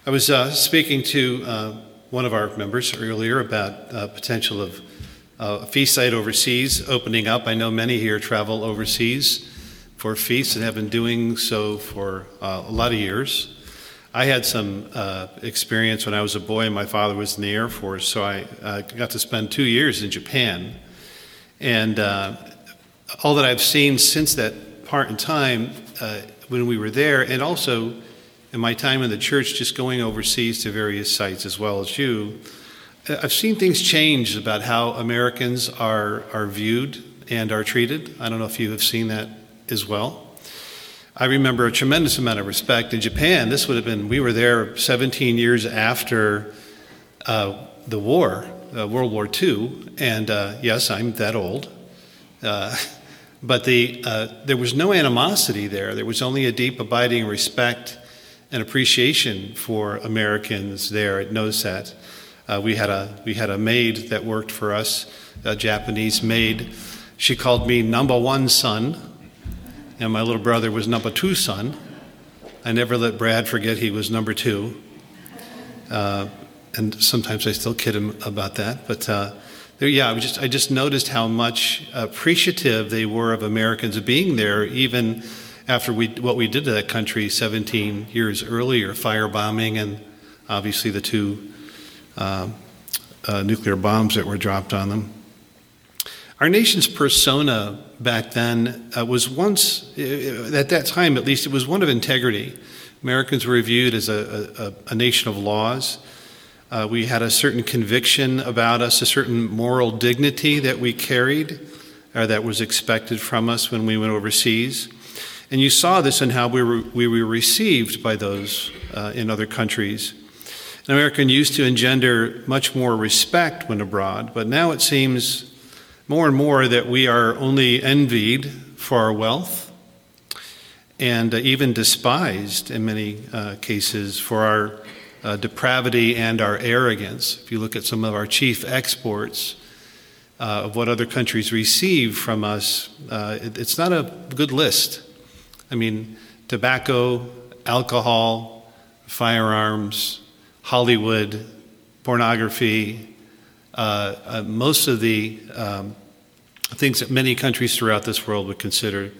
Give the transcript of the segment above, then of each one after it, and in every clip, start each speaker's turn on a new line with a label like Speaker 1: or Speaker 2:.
Speaker 1: I was speaking to one of our members earlier about potential of a feast site overseas opening up. I know many here travel overseas for feasts and have been doing so for a lot of years. I had some experience when I was a boy. My father was in the Air Force, so I got to spend 2 years in Japan. And all that I've seen since that part in time when we were there, and also in my time in the church, just going overseas to various sites as well as you, I've seen things change about how Americans are viewed and are treated. I don't know if you have seen that as well. I remember a tremendous amount of respect. In Japan, this would have been, we were there 17 years after the war, World War II, and yes, I'm that old. But there was no animosity there. There was only a deep, abiding respect and appreciation for Americans there at NOSAT. We had a maid that worked for us, a Japanese maid. She called me number one son, and my little brother was number two son. I never let Brad forget he was number two. And sometimes I still kid him about that. But I just noticed how much appreciative they were of Americans being there, even after what we did to that country 17 years earlier, firebombing and obviously the two nuclear bombs that were dropped on them. Our nation's persona back then was once, at that time at least, it was one of integrity. Americans were viewed as a nation of laws. We had a certain conviction about us, a certain moral dignity that we carried, or that was expected from us when we went overseas. And you saw this in how we were received by those in other countries. An American used to engender much more respect when abroad, but now it seems more and more that we are only envied for our wealth and even despised in many cases for our depravity and our arrogance. If you look at some of our chief exports of what other countries receive from us, it's not a good list. I mean, tobacco, alcohol, firearms, Hollywood, pornography, most of the things that many countries throughout this world would consider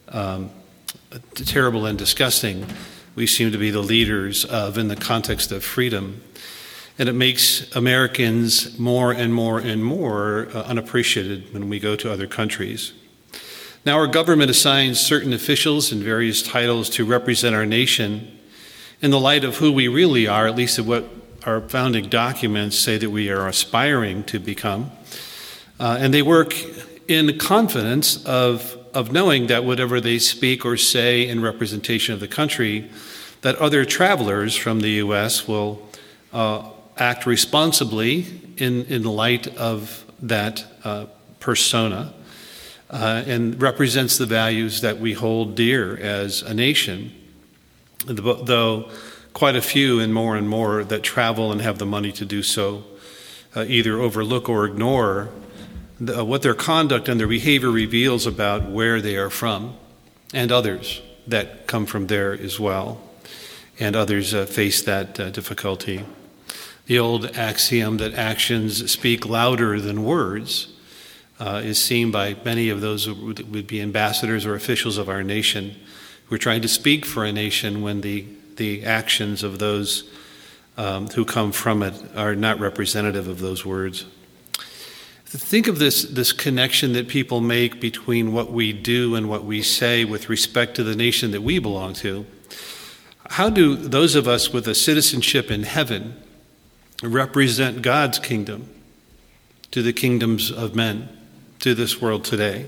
Speaker 1: terrible and disgusting, we seem to be the leaders of in the context of freedom. And it makes Americans more and more and more unappreciated when we go to other countries. Now, our government assigns certain officials and various titles to represent our nation in the light of who we really are, at least of what our founding documents say that we are aspiring to become. And they work in confidence of knowing that whatever they speak or say in representation of the country, that other travelers from the U.S. will act responsibly in light of that persona. And represents the values that we hold dear as a nation, though quite a few and more that travel and have the money to do so either overlook or ignore what their conduct and their behavior reveals about where they are from, and others that come from there as well, and others face that difficulty. The old axiom that actions speak louder than words is seen by many of those who would be ambassadors or officials of our nation who are trying to speak for a nation when the actions of those who come from it are not representative of those words. Think of this connection that people make between what we do and what we say with respect to the nation that we belong to. How do those of us with a citizenship in heaven represent God's kingdom to the kingdoms of men, to this world today?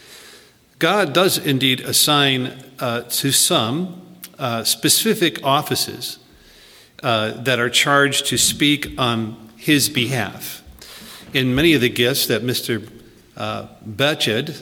Speaker 1: God does indeed assign to some specific offices that are charged to speak on his behalf. In many of the gifts that Mr. Betched,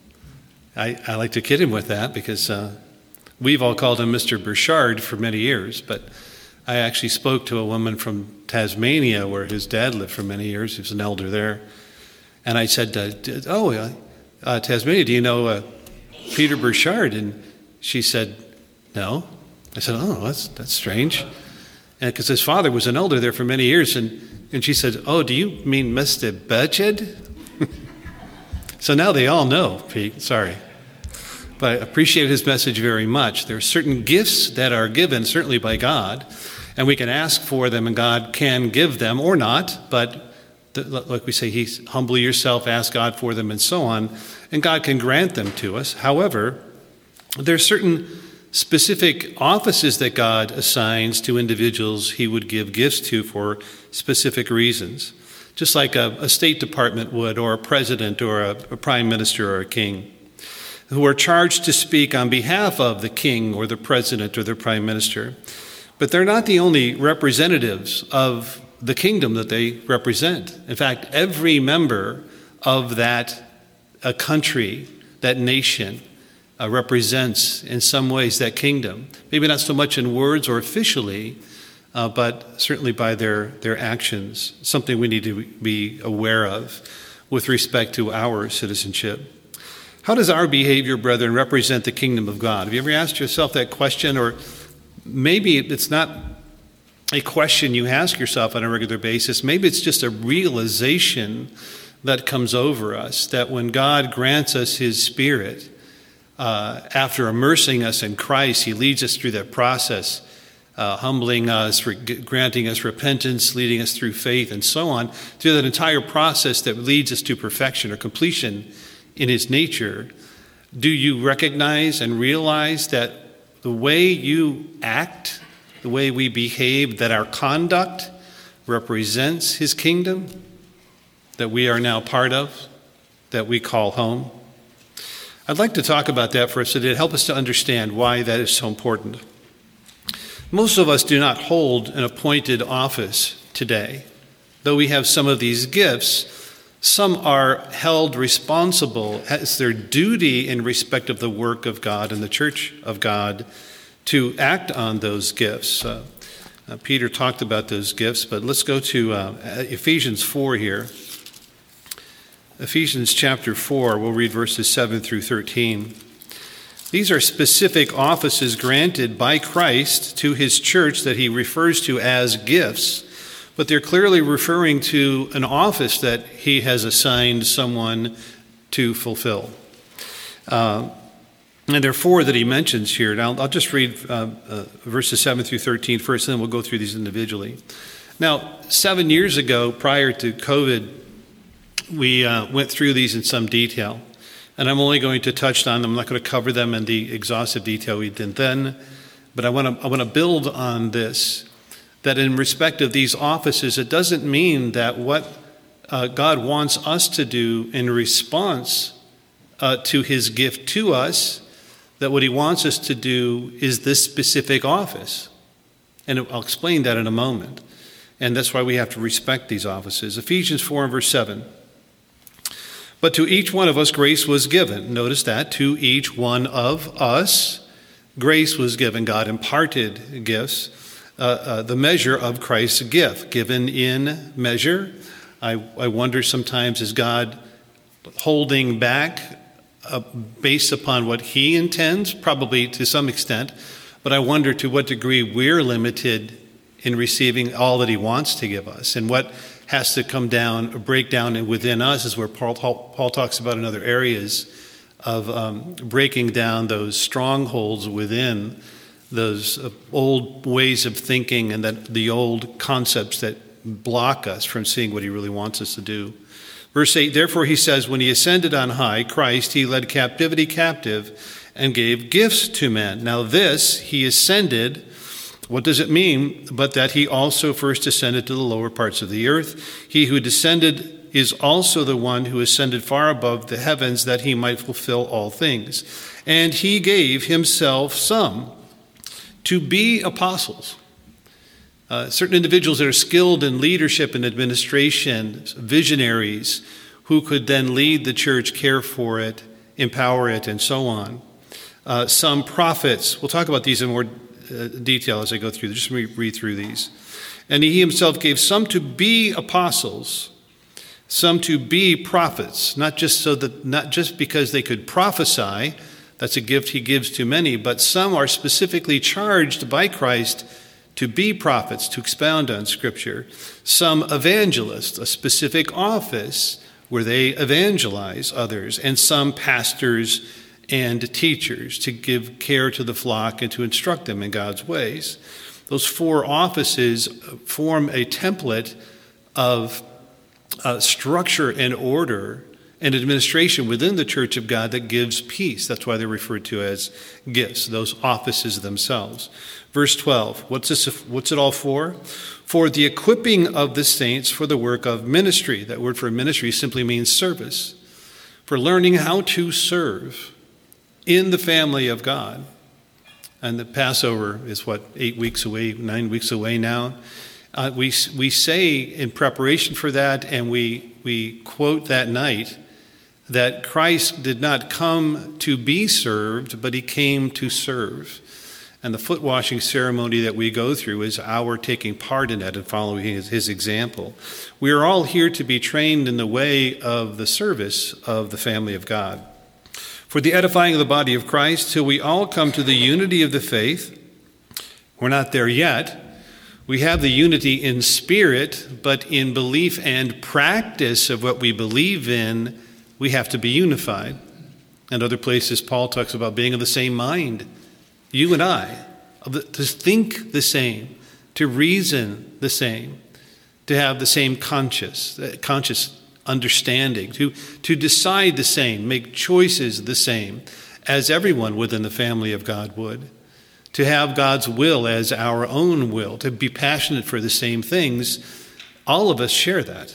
Speaker 1: I like to kid him with that because we've all called him Mr. Burchard for many years, but I actually spoke to a woman from Tasmania where his dad lived for many years. He was an elder there. And I said, Tasmania, do you know Peter Burchard? And she said, no. I said, oh, that's strange. And because his father was an elder there for many years, and she said, "Oh, do you mean Mr. Burchard?" So now they all know, Pete, sorry. But I appreciate his message very much. There are certain gifts that are given, certainly by God, and we can ask for them, and God can give them or not. But like we say, humble yourself, ask God for them, and so on, and God can grant them to us. However, there are certain specific offices that God assigns to individuals he would give gifts to for specific reasons, just like a State Department would, or a president, or a prime minister, or a king, who are charged to speak on behalf of the king or the president or the prime minister. But they're not the only representatives of the kingdom that they represent. In fact, every member of that country, that nation, represents in some ways that kingdom. Maybe not so much in words or officially, but certainly by their actions, something we need to be aware of with respect to our citizenship. How does our behavior, brethren, represent the kingdom of God? Have you ever asked yourself that question? Or maybe it's not a question you ask yourself on a regular basis. Maybe it's just a realization that comes over us, that when God grants us his Spirit, after immersing us in Christ, he leads us through that process, humbling us, granting us repentance, leading us through faith, and so on, through that entire process that leads us to perfection or completion in his nature. Do you recognize and realize that the way you act, the way we behave, that our conduct represents his kingdom that we are now part of, that we call home? I'd like to talk about that for us today to help us to understand why that is so important. Most of us do not hold an appointed office today. Though we have some of these gifts, some are held responsible as their duty in respect of the work of God and the church of God to act on those gifts. Peter talked about those gifts, but let's go to Ephesians 4 here. Ephesians chapter 4, we'll read verses 7 through 13. These are specific offices granted by Christ to his church that he refers to as gifts, but they're clearly referring to an office that he has assigned someone to fulfill. And there are four that he mentions here. Now, I'll just read verses 7 through 13 first, and then we'll go through these individually. Now, 7 years ago, prior to COVID, we went through these in some detail, and I'm only going to touch on them. I'm not going to cover them in the exhaustive detail we did then, but I want to build on this, that in respect of these offices, it doesn't mean that what God wants us to do in response to his gift to us, that what he wants us to do is this specific office. And I'll explain that in a moment. And that's why we have to respect these offices. Ephesians 4 and verse 7. But to each one of us grace was given. Notice that. To each one of us grace was given. God imparted gifts. The measure of Christ's gift. Given in measure. I wonder sometimes, is God holding back based upon what he intends? Probably to some extent. But I wonder to what degree we're limited in receiving all that he wants to give us. And what has to come down, break down within us is where Paul talks about in other areas of breaking down those strongholds within, those old ways of thinking and that the old concepts that block us from seeing what he really wants us to do. Verse 8, therefore he says, when he ascended on high, Christ, he led captivity captive and gave gifts to men. Now this, he ascended. What does it mean? But that he also first ascended to the lower parts of the earth. He who descended is also the one who ascended far above the heavens that he might fulfill all things. And he gave himself some to be apostles. Certain individuals that are skilled in leadership and administration, visionaries who could then lead the church, care for it, empower it, and so on. Some prophets. We'll talk about these in more detail as I go through. Just read through these. And he himself gave some to be apostles, some to be prophets, not just because they could prophesy. That's a gift he gives to many, but some are specifically charged by Christ to be prophets, to expound on Scripture, some evangelists, a specific office where they evangelize others, and some pastors and teachers to give care to the flock and to instruct them in God's ways. Those four offices form a template of structure and order and administration within the church of God that gives peace. That's why they're referred to as gifts, those offices themselves. Verse 12, what's it all for? For the equipping of the saints for the work of ministry. That word for ministry simply means service. For learning how to serve in the family of God. And the Passover is 8 weeks away, 9 weeks away now. We say in preparation for that, and we quote that night, that Christ did not come to be served, but he came to serve. And the foot washing ceremony that we go through is our taking part in it and following his example. We are all here to be trained in the way of the service of the family of God. For the edifying of the body of Christ, till we all come to the unity of the faith. We're not there yet. We have the unity in spirit, but in belief and practice of what we believe in, we have to be unified. And other places, Paul talks about being of the same mind. You and I, to think the same, to reason the same, to have the same conscious understanding, to decide the same, make choices the same as everyone within the family of God would, to have God's will as our own will, to be passionate for the same things. All of us share that.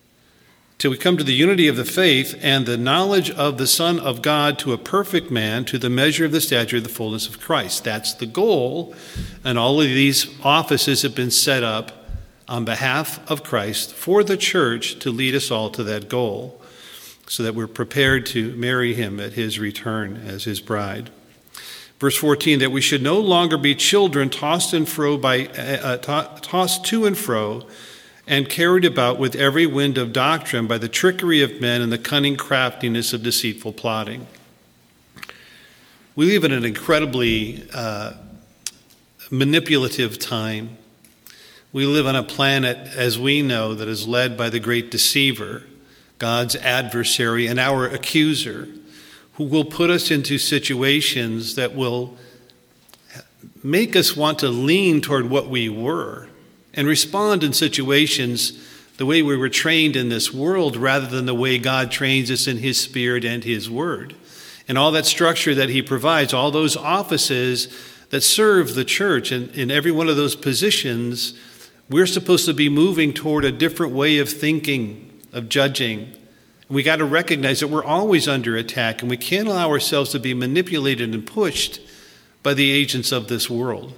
Speaker 1: Till we come to the unity of the faith and the knowledge of the Son of God, to a perfect man, to the measure of the stature of the fullness of Christ. That's the goal. And all of these offices have been set up on behalf of Christ for the church to lead us all to that goal, so that we're prepared to marry him at his return as his bride. Verse 14, that we should no longer be children tossed to and fro and carried about with every wind of doctrine by the trickery of men and the cunning craftiness of deceitful plotting. We live in an incredibly manipulative time. We live on a planet, as we know, that is led by the great deceiver, God's adversary and our accuser, who will put us into situations that will make us want to lean toward what we were and respond in situations the way we were trained in this world rather than the way God trains us in his Spirit and his Word. And all that structure that he provides, all those offices that serve the church, and in every one of those positions, we're supposed to be moving toward a different way of thinking, of judging. We got to recognize that we're always under attack, and we can't allow ourselves to be manipulated and pushed by the agents of this world.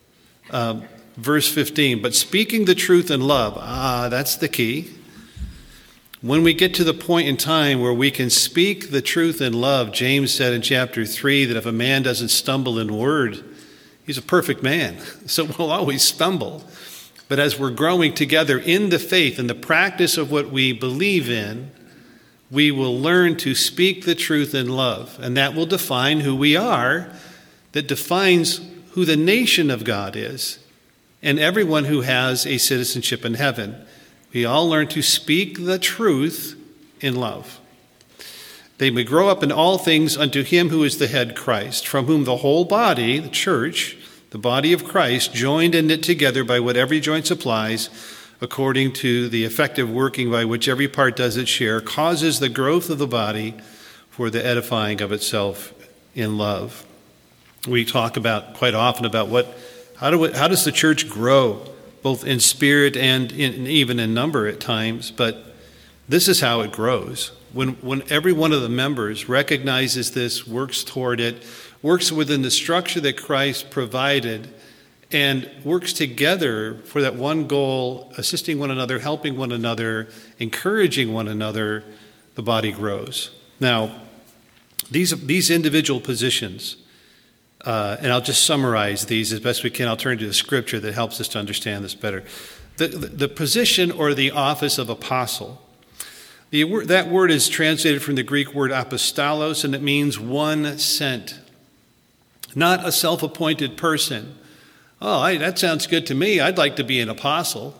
Speaker 1: Verse 15, but speaking the truth in love, that's the key. When we get to the point in time where we can speak the truth in love, James said in chapter 3 that if a man doesn't stumble in word, he's a perfect man. So we'll always stumble. But as we're growing together in the faith and the practice of what we believe in, we will learn to speak the truth in love. And that will define who we are, that defines who the nation of God is, and everyone who has a citizenship in heaven. We all learn to speak the truth in love. They may grow up in all things unto him who is the head, Christ, from whom the whole body, the church, the body of Christ, joined and knit together by what every joint supplies, according to the effective working by which every part does its share, causes the growth of the body for the edifying of itself in love. We talk about quite often about how does the church grow, both in spirit and even in number at times, but this is how it grows. When every one of the members recognizes this, works toward it, works within the structure that Christ provided, and works together for that one goal, assisting one another, helping one another, encouraging one another, the body grows. Now, these individual positions, and I'll just summarize these as best we can. I'll turn to the scripture that helps us to understand this better. The position or the office of apostle, that word is translated from the Greek word apostolos, and it means one sent. Not a self-appointed person, Oh, that sounds good to me. I'd like to be an apostle.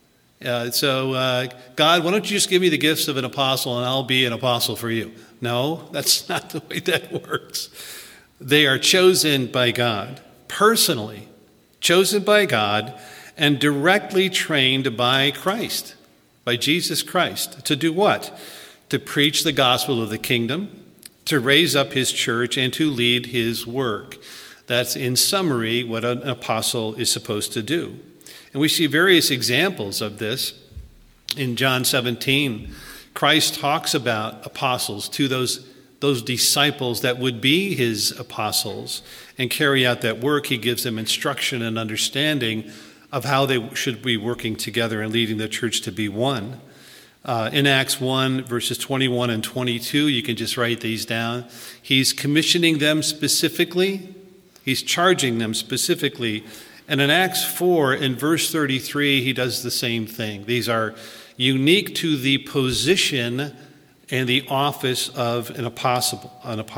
Speaker 1: So God, why don't you just give me the gifts of an apostle and I'll be an apostle for you? No, that's not the way that works. They are chosen by God, personally, chosen by God, and directly trained by Christ, by Jesus Christ. To do what? To preach the gospel of the kingdom, to raise up his church, and to lead his work. That's, in summary, what an apostle is supposed to do. And we see various examples of this. In John 17, Christ talks about apostles to those disciples that would be his apostles and carry out that work. He gives them instruction and understanding of how they should be working together and leading the church to be one. In Acts 1, verses 21 and 22, you can just write these down. He's commissioning them specifically. He's charging them specifically. And in Acts 4, in verse 33, he does the same thing. These are unique to the position and the office of an apostle.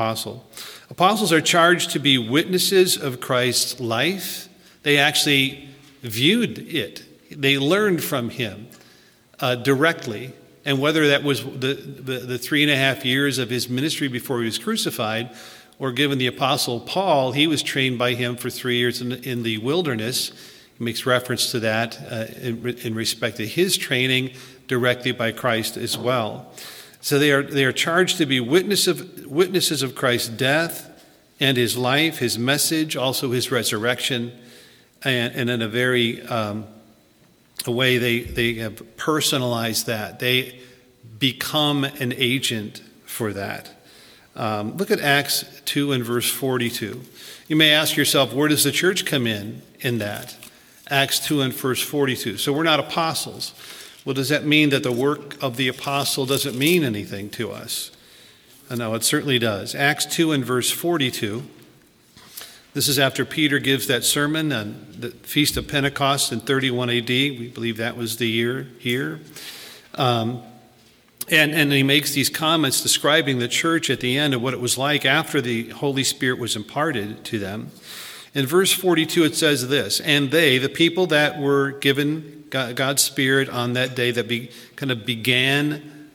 Speaker 1: Apostles are charged to be witnesses of Christ's life. They actually viewed it. They learned from him directly. And whether that was the 3.5 years of his ministry before he was crucified, or given the apostle Paul, he was trained by him for 3 years in the wilderness. He makes reference to that in respect to his training directly by Christ as well. So they are charged to be witnesses of Christ's death and his life, his message, also his resurrection, and in a very a way they have personalized that. They become an agent for that. Look at Acts 2 and verse 42. You may ask yourself, where does the church come in that? Acts 2 and verse 42. So we're not apostles. Well, does that mean that the work of the apostle doesn't mean anything to us? No, it certainly does. Acts 2 and verse 42. This is after Peter gives that sermon on the Feast of Pentecost in 31 AD. We believe that was the year here. And he makes these comments describing the church at the end of what it was like after the Holy Spirit was imparted to them. In verse 42, it says this, and they, the people that were given God's Spirit on that day that began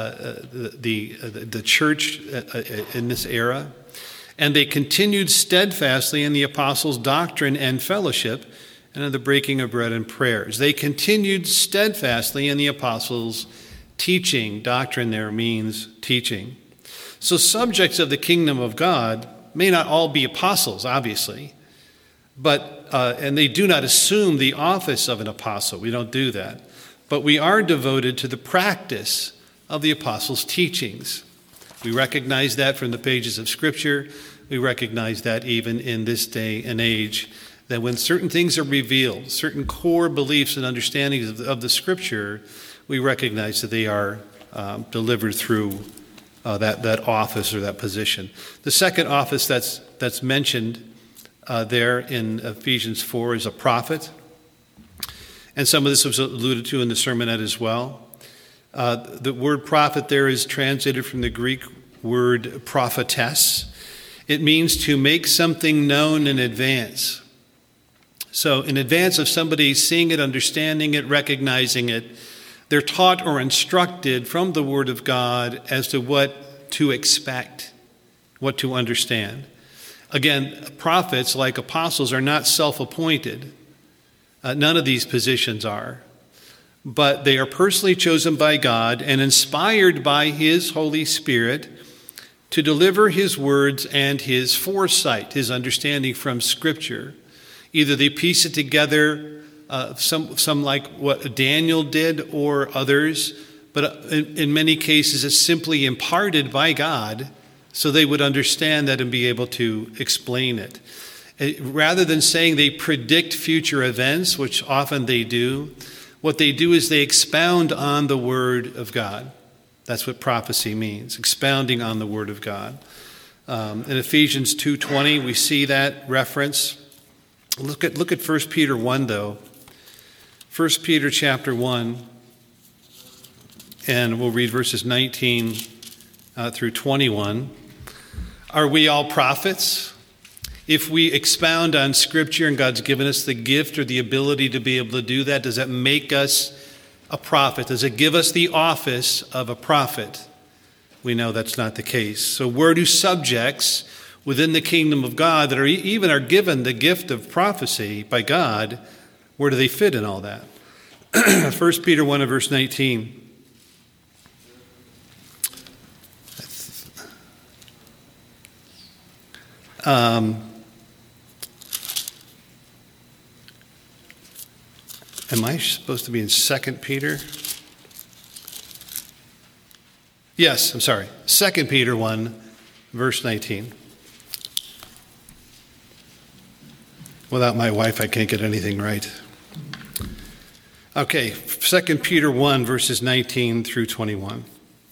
Speaker 1: the church in this era, and they continued steadfastly in the apostles' doctrine and fellowship, and in the breaking of bread and prayers. They continued steadfastly in the apostles' teaching. Doctrine there means teaching. So subjects of the kingdom of God may not all be apostles, obviously, but and they do not assume the office of an apostle. We don't do that. But we are devoted to the practice of the apostles' teachings. We recognize that from the pages of Scripture. We recognize that even in this day and age, that when certain things are revealed, certain core beliefs and understandings of the Scripture, we recognize that they are delivered through that office or that position. The second office that's mentioned there in Ephesians 4 is a prophet. And some of this was alluded to in the sermonette as well. The word prophet there is translated from the Greek word prophetess. It means to make something known in advance. So in advance of somebody seeing it, understanding it, recognizing it, they're taught or instructed from the Word of God as to what to expect, what to understand. Again, prophets, like apostles, are not self-appointed. None of these positions are. But they are personally chosen by God and inspired by His Holy Spirit to deliver His words and His foresight, His understanding from Scripture. Either they piece it together, some like what Daniel did or others, but in many cases it's simply imparted by God so they would understand that and be able to explain it. Rather than saying they predict future events, which often they do, what they do is they expound on the Word of God. That's what prophecy means, expounding on the Word of God. In Ephesians 2:20, we see that reference. Look at 1 Peter 1, though. 1 Peter chapter 1, and we'll read verses 19 through 21. Are we all prophets? If we expound on Scripture and God's given us the gift or the ability to be able to do that, does that make us a prophet? Does it give us the office of a prophet? We know that's not the case. So where do subjects within the kingdom of God that are given the gift of prophecy by God, where do they fit in all that? 1 Peter 1 and verse 19. Am I supposed to be in 2 Peter? Yes, I'm sorry. 2 Peter 1, verse 19. Without my wife, I can't get anything right. Okay, 2 Peter 1, verses 19 through 21.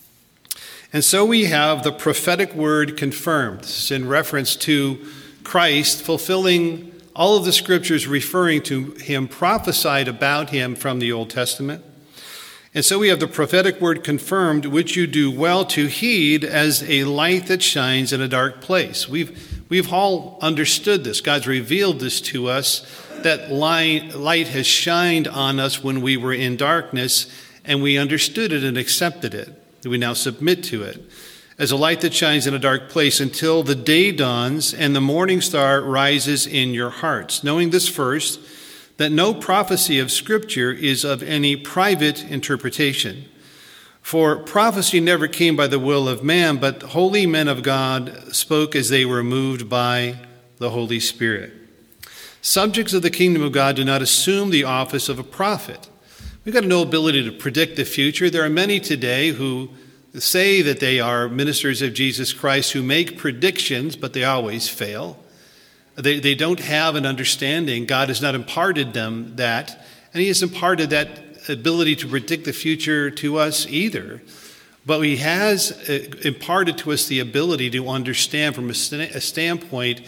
Speaker 1: And so we have the prophetic word confirmed. This is in reference to Christ fulfilling all of the scriptures referring to him, prophesied about him from the Old Testament. And so we have the prophetic word confirmed, which you do well to heed as a light that shines in a dark place. We've all understood this. God's revealed this to us, that light has shined on us when we were in darkness, and we understood it and accepted it. We now submit to it as a light that shines in a dark place until the day dawns and the morning star rises in your hearts. Knowing this first, that no prophecy of Scripture is of any private interpretation. For prophecy never came by the will of man, but holy men of God spoke as they were moved by the Holy Spirit. Subjects of the kingdom of God do not assume the office of a prophet. We've got no ability to predict the future. There are many today who say that they are ministers of Jesus Christ who make predictions, but they always fail. They don't have an understanding. God has not imparted them that, and he has imparted that ability to predict the future to us either. But he has imparted to us the ability to understand from a standpoint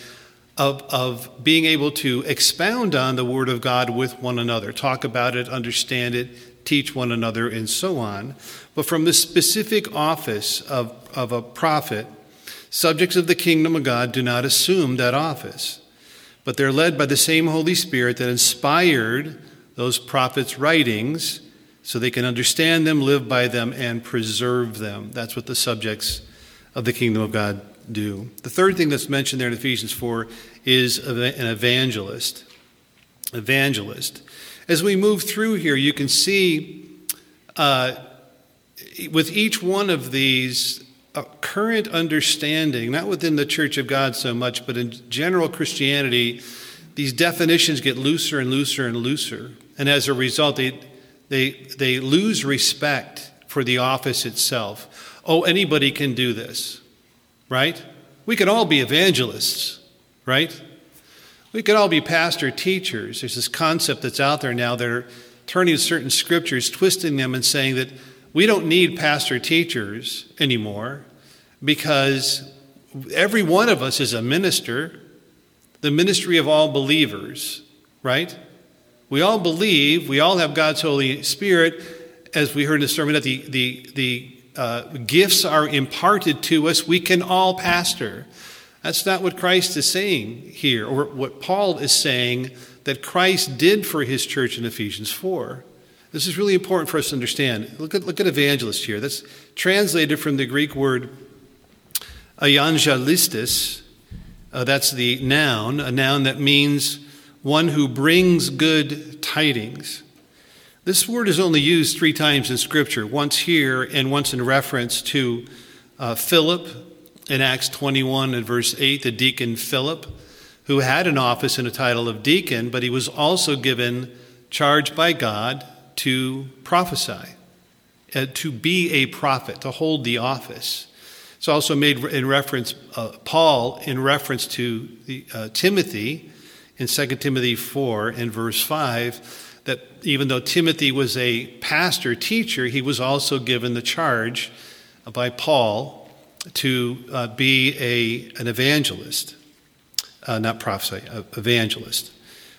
Speaker 1: of being able to expound on the Word of God with one another, talk about it, understand it, teach one another, and so on. But from the specific office of a prophet, subjects of the kingdom of God do not assume that office, but they're led by the same Holy Spirit that inspired those prophets' writings so they can understand them, live by them, and preserve them. That's what the subjects of the kingdom of God do. The third thing that's mentioned there in Ephesians 4 is an evangelist. Evangelist. As we move through here, you can see with each one of these a current understanding, not within the Church of God so much, but in general Christianity, these definitions get looser and looser and looser. And as a result, they lose respect for the office itself. Oh, anybody can do this, right? We can all be evangelists, right? We could all be pastor teachers. There's this concept that's out there now that are turning certain scriptures, twisting them and saying that we don't need pastor teachers anymore because every one of us is a minister, the ministry of all believers, right? We all believe, we all have God's Holy Spirit. As we heard in the sermon, that the gifts are imparted to us. We can all pastor. That's not what Christ is saying here, or what Paul is saying that Christ did for his church in Ephesians 4. This is really important for us to understand. Look at evangelist here. That's translated from the Greek word evangelistos. That's the noun, a noun that means one who brings good tidings. This word is only used 3 times in Scripture, once here and once in reference to Philip in Acts 21 and verse 8, the deacon Philip, who had an office and a title of deacon, but he was also given charge by God to prophesy, to be a prophet, to hold the office. It's also made in reference, Paul, in reference to Timothy in 2 Timothy 4 and verse 5, that even though Timothy was a pastor teacher, he was also given the charge by Paul to be an evangelist, not prophesy, evangelist.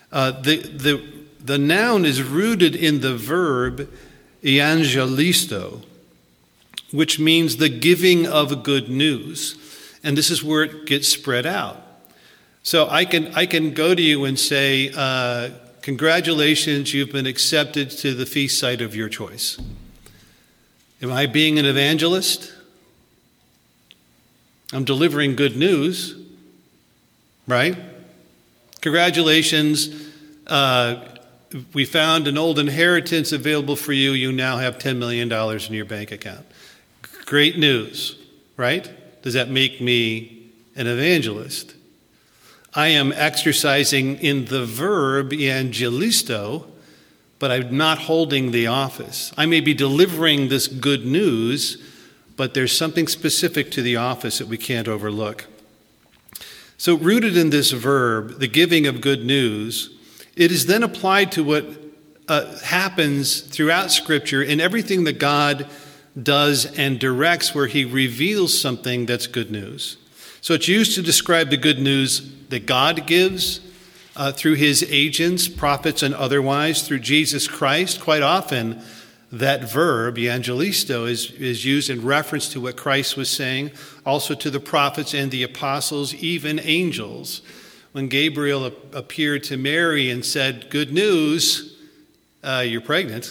Speaker 1: The noun is rooted in the verb evangelisto, which means the giving of good news. And this is where it gets spread out. So I can go to you and say, congratulations, you've been accepted to the feast site of your choice. Am I being an evangelist? I'm delivering good news, right? Congratulations, we found an old inheritance available for you. You now have $10 million in your bank account. Great news, right? Does that make me an evangelist? I am exercising in the verb evangelisto, but I'm not holding the office. I may be delivering this good news, but there's something specific to the office that we can't overlook. So rooted in this verb, the giving of good news, it is then applied to what happens throughout Scripture in everything that God does and directs where he reveals something that's good news. So it's used to describe the good news that God gives through his agents, prophets and otherwise, through Jesus Christ. Quite often, that verb, evangelisto, is used in reference to what Christ was saying, also to the prophets and the apostles, even angels. When Gabriel appeared to Mary and said, good news, you're pregnant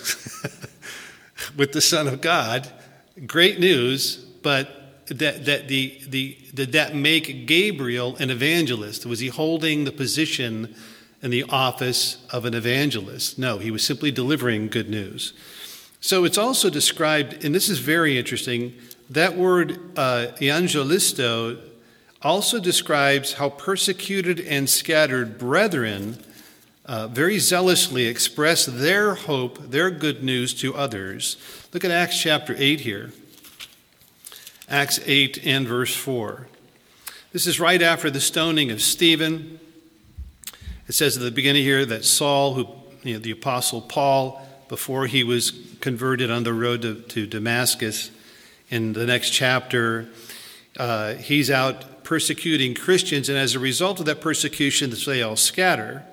Speaker 1: with the Son of God, great news, but did that make Gabriel an evangelist? Was he holding the position and the office of an evangelist? No, he was simply delivering good news. So it's also described, and this is very interesting, that word evangelisto also describes how persecuted and scattered brethren very zealously express their hope, their good news to others. Look at Acts chapter 8 here. Acts 8 and verse 4. This is right after the stoning of Stephen. It says at the beginning here that Saul, the apostle Paul, before he was converted on the road to Damascus, in the next chapter, he's out persecuting Christians, and as a result of that persecution, they all scatter.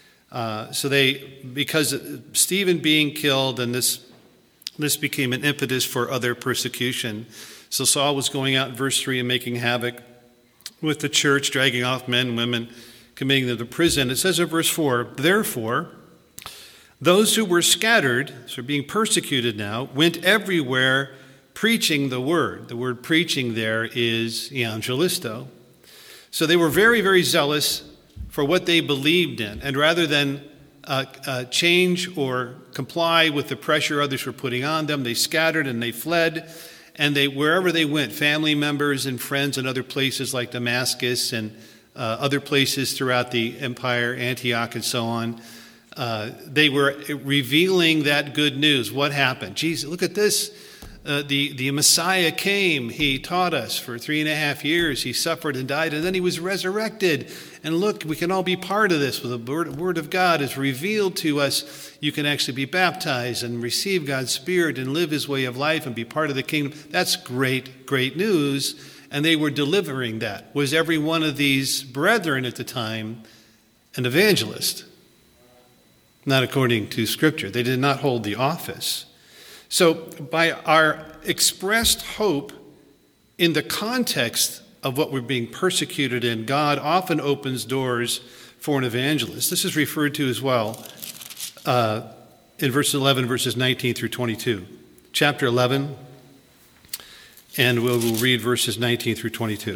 Speaker 1: Because Stephen being killed, and this became an impetus for other persecution. So Saul was going out in verse 3 and making havoc with the church, dragging off men and women, committing them to prison. It says in verse 4, therefore, those who were scattered, so being persecuted now, went everywhere preaching the word. The word preaching there is evangelisto. So they were very, very zealous for what they believed in. And rather than change or comply with the pressure others were putting on them, they scattered and they fled. And wherever they went, family members and friends in other places like Damascus and other places throughout the empire, Antioch and so on, they were revealing that good news. What happened? Jesus, look at this. The Messiah came. He taught us for 3.5 years. He suffered and died, and then he was resurrected. And look, we can all be part of this. The Word of God is revealed to us. You can actually be baptized and receive God's Spirit and live his way of life and be part of the kingdom. That's great, great news. And they were delivering that. Was every one of these brethren at the time an evangelist? Not according to Scripture. They did not hold the office. So by our expressed hope in the context of what we're being persecuted in, God often opens doors for an evangelist. This is referred to as well in verse 11, verses 19 through 22. Chapter 11, and we'll read verses 19 through 22.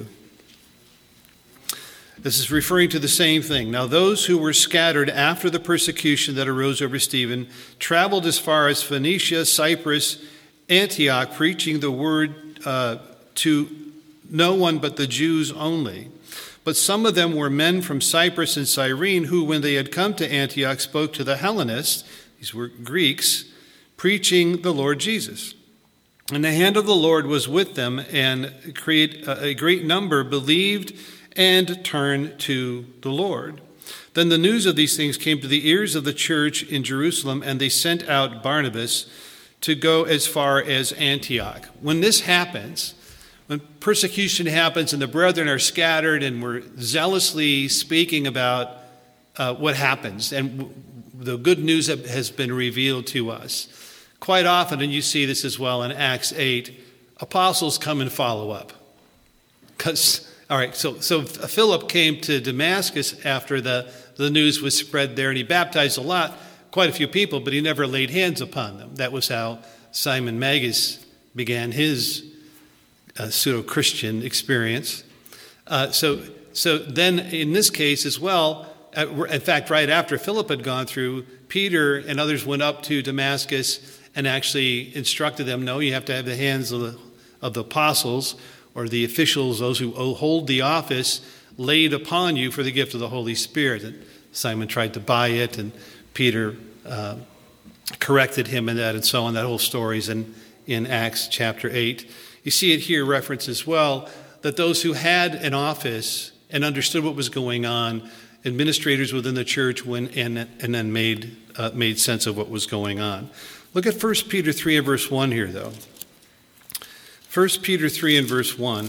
Speaker 1: This is referring to the same thing. Now, those who were scattered after the persecution that arose over Stephen traveled as far as Phoenicia, Cyprus, Antioch, preaching the word to no one but the Jews only. But some of them were men from Cyprus and Cyrene who, when they had come to Antioch, spoke to the Hellenists, these were Greeks, preaching the Lord Jesus. And the hand of the Lord was with them, and a great number believed and turn to the Lord. Then the news of these things came to the ears of the church in Jerusalem, and they sent out Barnabas to go as far as Antioch. When this happens, when persecution happens and the brethren are scattered and we're zealously speaking about what happens, and the good news has been revealed to us, quite often, and you see this as well in Acts 8, apostles come and follow up. Because All right, so Philip came to Damascus after the news was spread there, and he baptized quite a few people, but he never laid hands upon them. That was how Simon Magus began his pseudo-Christian experience. So then in this case as well, in fact, right after Philip had gone through, Peter and others went up to Damascus and actually instructed them, no, you have to have the hands of the apostles or the officials, those who hold the office, laid upon you for the gift of the Holy Spirit. And Simon tried to buy it, and Peter corrected him in that, and so on. That whole story is in Acts chapter 8. You see it here referenced as well, that those who had an office and understood what was going on, administrators within the church went in and then made sense of what was going on. Look at 1 Peter 3 and verse 1 here, though. 1 Peter 3 and verse 1.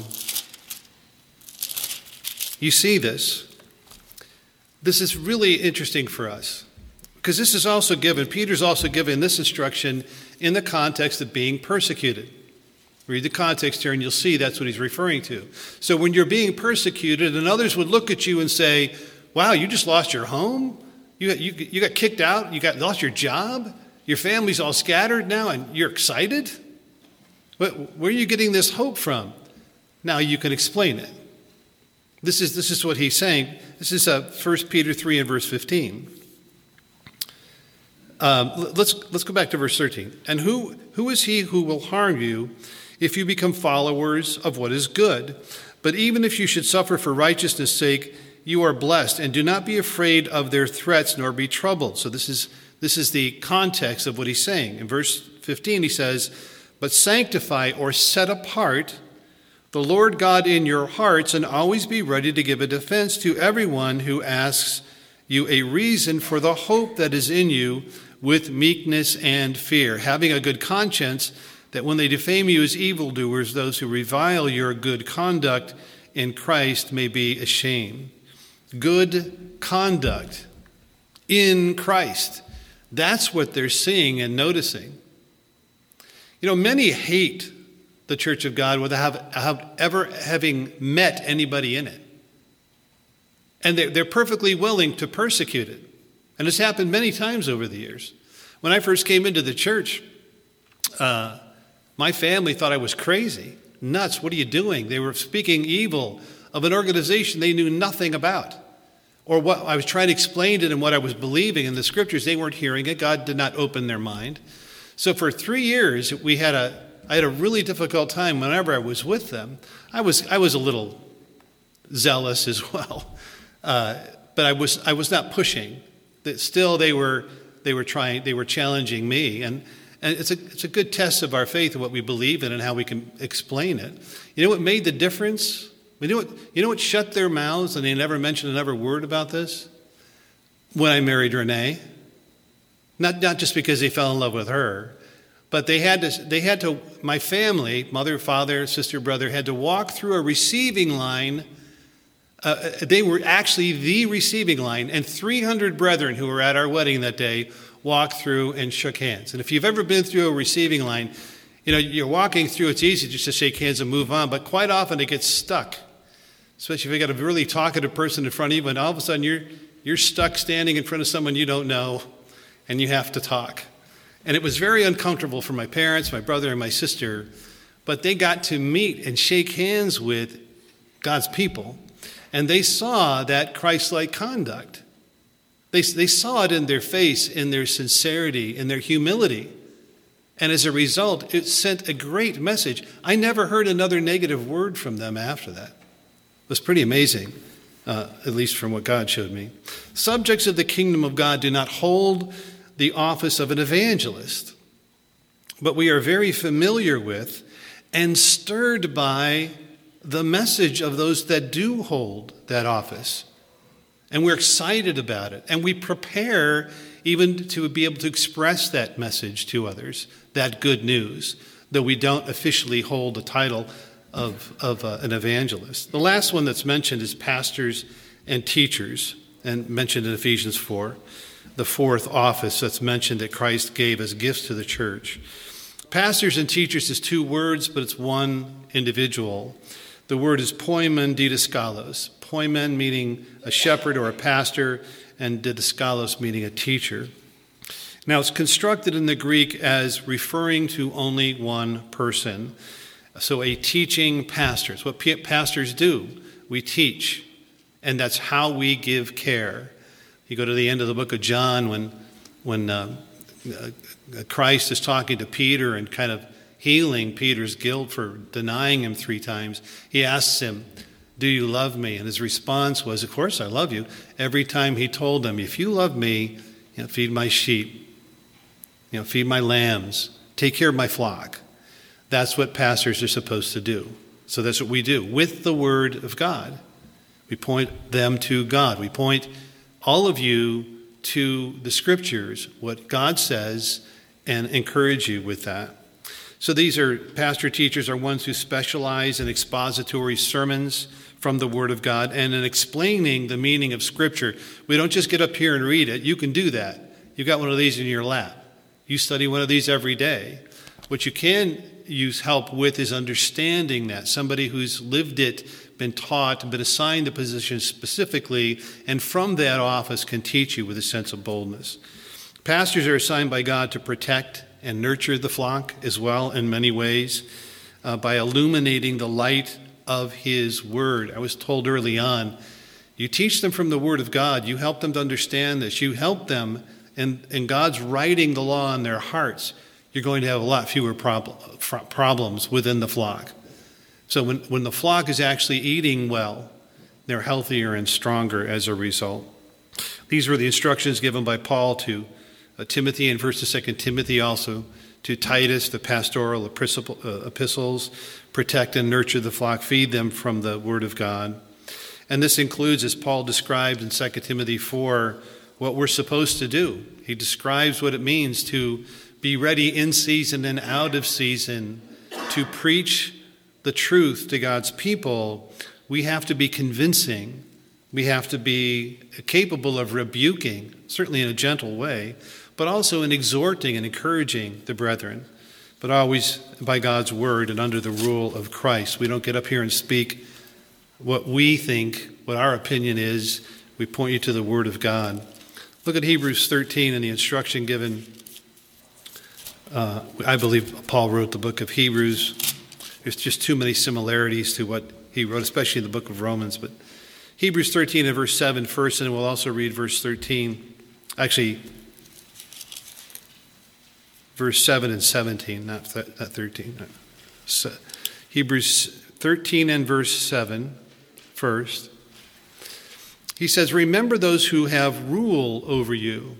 Speaker 1: You see this. This is really interesting for us, because this is also given, Peter's also given this instruction in the context of being persecuted. Read the context here and you'll see that's what he's referring to. So when you're being persecuted and others would look at you and say, wow, you just lost your home? You got kicked out? Lost your job? Your family's all scattered now and you're excited? Where are you getting this hope from? Now you can explain it. This is what he's saying. This is 1 Peter 3 and verse 15. Let's go back to verse 13. And who is he who will harm you if you become followers of what is good? But even if you should suffer for righteousness' sake, you are blessed, and do not be afraid of their threats, nor be troubled. So this is the context of what he's saying. In verse 15 he says, but sanctify or set apart the Lord God in your hearts, and always be ready to give a defense to everyone who asks you a reason for the hope that is in you, with meekness and fear, having a good conscience, that when they defame you as evildoers, those who revile your good conduct in Christ may be ashamed. Good conduct in Christ. That's what they're seeing and noticing. You know, many hate the Church of God without ever having met anybody in it. And they're perfectly willing to persecute it. And it's happened many times over the years. When I first came into the church, my family thought I was crazy. Nuts, what are you doing? They were speaking evil of an organization they knew nothing about. Or what I was trying to explain to them, what I was believing in the scriptures, they weren't hearing it. God did not open their mind. So for 3 years, I had a really difficult time whenever I was with them. I was a little zealous as well, but I was not pushing. Still, they were challenging me, and it's a good test of our faith and what we believe in and how we can explain it. You know what made the difference? You know what shut their mouths and they never mentioned another word about this? When I married Renee. Not just because they fell in love with her, but they had to, my family, mother, father, sister, brother, had to walk through a receiving line. They were actually the receiving line, and 300 brethren who were at our wedding that day walked through and shook hands. And if you've ever been through a receiving line, you know, you're walking through, it's easy just to shake hands and move on, but quite often it gets stuck. Especially if you've got a really talkative person in front of you, and all of a sudden you're stuck standing in front of someone you don't know, and you have to talk. And it was very uncomfortable for my parents, my brother, and my sister, but they got to meet and shake hands with God's people, and they saw that Christ-like conduct. They saw it in their face, in their sincerity, in their humility. And as a result, it sent a great message. I never heard another negative word from them after that. It was pretty amazing, at least from what God showed me. Subjects of the kingdom of God do not hold the office of an evangelist, but we are very familiar with and stirred by the message of those that do hold that office. And we're excited about it. And we prepare even to be able to express that message to others, that good news, though we don't officially hold the title of an evangelist. The last one that's mentioned is pastors and teachers, and mentioned in Ephesians 4, the fourth office that's mentioned that Christ gave as gifts to the church. Pastors and teachers is two words, but it's one individual. The word is poimen didaskalos. Poimen meaning a shepherd or a pastor, and didaskalos meaning a teacher. Now, it's constructed in the Greek as referring to only one person. So a teaching pastor. It's what pastors do. We teach, and that's how we give care. You go to the end of the book of John when Christ is talking to Peter and kind of healing Peter's guilt for denying him 3 times. He asks him, "Do you love me?" And his response was, "Of course I love you." Every time he told them, "If you love me, feed my sheep, feed my lambs, take care of my flock." That's what pastors are supposed to do. So that's what we do with the Word of God. We point them to God. We point all of you to the Scriptures, what God says, and encourage you with that. So these pastor teachers are ones who specialize in expository sermons from the Word of God and in explaining the meaning of Scripture. We don't just get up here and read it. You can do that. You've got one of these in your lap. You study one of these every day. What you can use help with is understanding that. Somebody who's lived it, been taught, been assigned the position specifically, and from that office can teach you with a sense of boldness. Pastors are assigned by God to protect and nurture the flock as well in many ways by illuminating the light of His Word. I was told early on, you teach them from the Word of God. You help them to understand this. You help them, and God's writing the law in their hearts. You're going to have a lot fewer problems within the flock. So when the flock is actually eating well, they're healthier and stronger as a result. These were the instructions given by Paul to Timothy in 1st and 2nd Timothy, also to Titus, the pastoral epistles. Protect and nurture the flock, feed them from the Word of God. And this includes, as Paul described in 2 Timothy 4, what we're supposed to do. He describes what it means to be ready in season and out of season to preach the truth to God's people. We have to be convincing. We have to be capable of rebuking, certainly in a gentle way, but also in exhorting and encouraging the brethren, but always by God's word and under the rule of Christ. We don't get up here and speak what we think, what our opinion is. We point you to the Word of God. Look at Hebrews 13 and the instruction given. I believe Paul wrote the book of Hebrews. There's just too many similarities to what he wrote, especially in the book of Romans. But Hebrews 13 and verse 7 first, and we'll also read verse 13. Actually, verse 7 and 17, not 13. So, Hebrews 13 and verse 7 first. He says, "Remember those who have rule over you."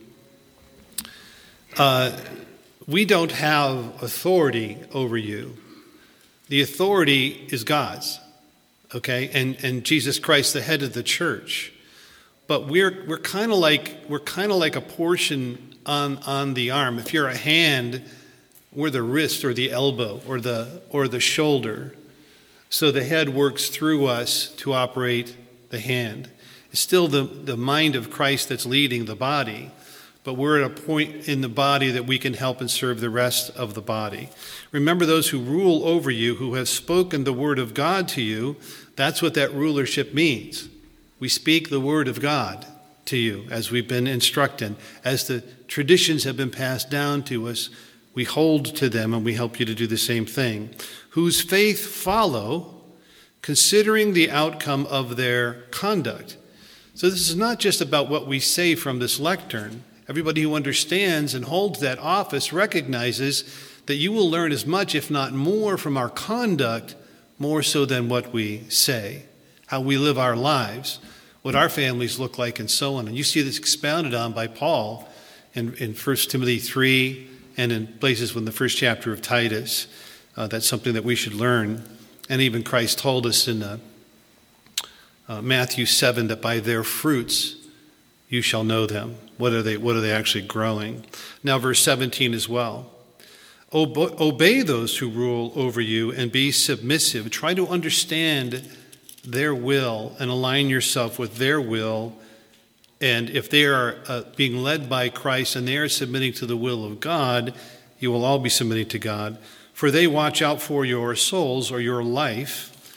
Speaker 1: We don't have authority over you. The authority is God's, okay? And Jesus Christ, the head of the church. But we're kind of like a portion on the arm. If you're a hand, we're the wrist or the elbow or the shoulder. So the head works through us to operate the hand. It's still the mind of Christ that's leading the body, but we're at a point in the body that we can help and serve the rest of the body. Remember those who rule over you, who have spoken the word of God to you. That's what that rulership means. We speak the word of God to you as we've been instructed. As the traditions have been passed down to us, we hold to them and we help you to do the same thing. Whose faith follow, considering the outcome of their conduct. So this is not just about what we say from this lectern. Everybody who understands and holds that office recognizes that you will learn as much, if not more, from our conduct, more so than what we say, how we live our lives, what our families look like, and so on. And you see this expounded on by Paul in 1 Timothy 3 and in places in the first chapter of Titus. That's something that we should learn. And even Christ told us in Matthew 7 that by their fruits you shall know them. What are they actually growing? Now verse 17 as well. Obey those who rule over you and be submissive. Try to understand their will and align yourself with their will. And if they are being led by Christ and they are submitting to the will of God, you will all be submitting to God. For they watch out for your souls or your life,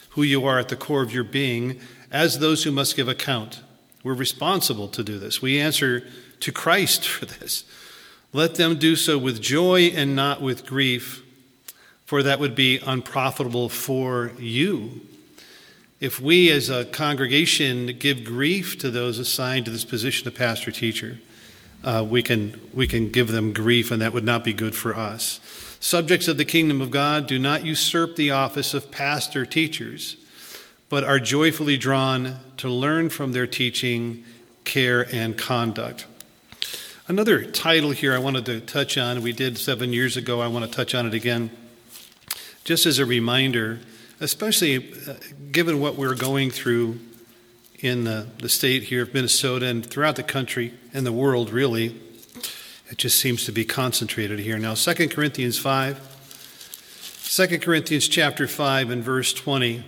Speaker 1: who you are at the core of your being, as those who must give account. We're responsible to do this. We answer to Christ for this. Let them do so with joy and not with grief, for that would be unprofitable for you. If we as a congregation give grief to those assigned to this position of pastor-teacher, we can give them grief, and that would not be good for us. Subjects of the kingdom of God, do not usurp the office of pastor-teachers, but are joyfully drawn to learn from their teaching, care, and conduct. Another title here I wanted to touch on, we did 7 years ago, I want to touch on it again, just as a reminder, especially given what we're going through in the state here of Minnesota and throughout the country and the world, really. It just seems to be concentrated here. Now, 2 Corinthians chapter 5 and verse 20.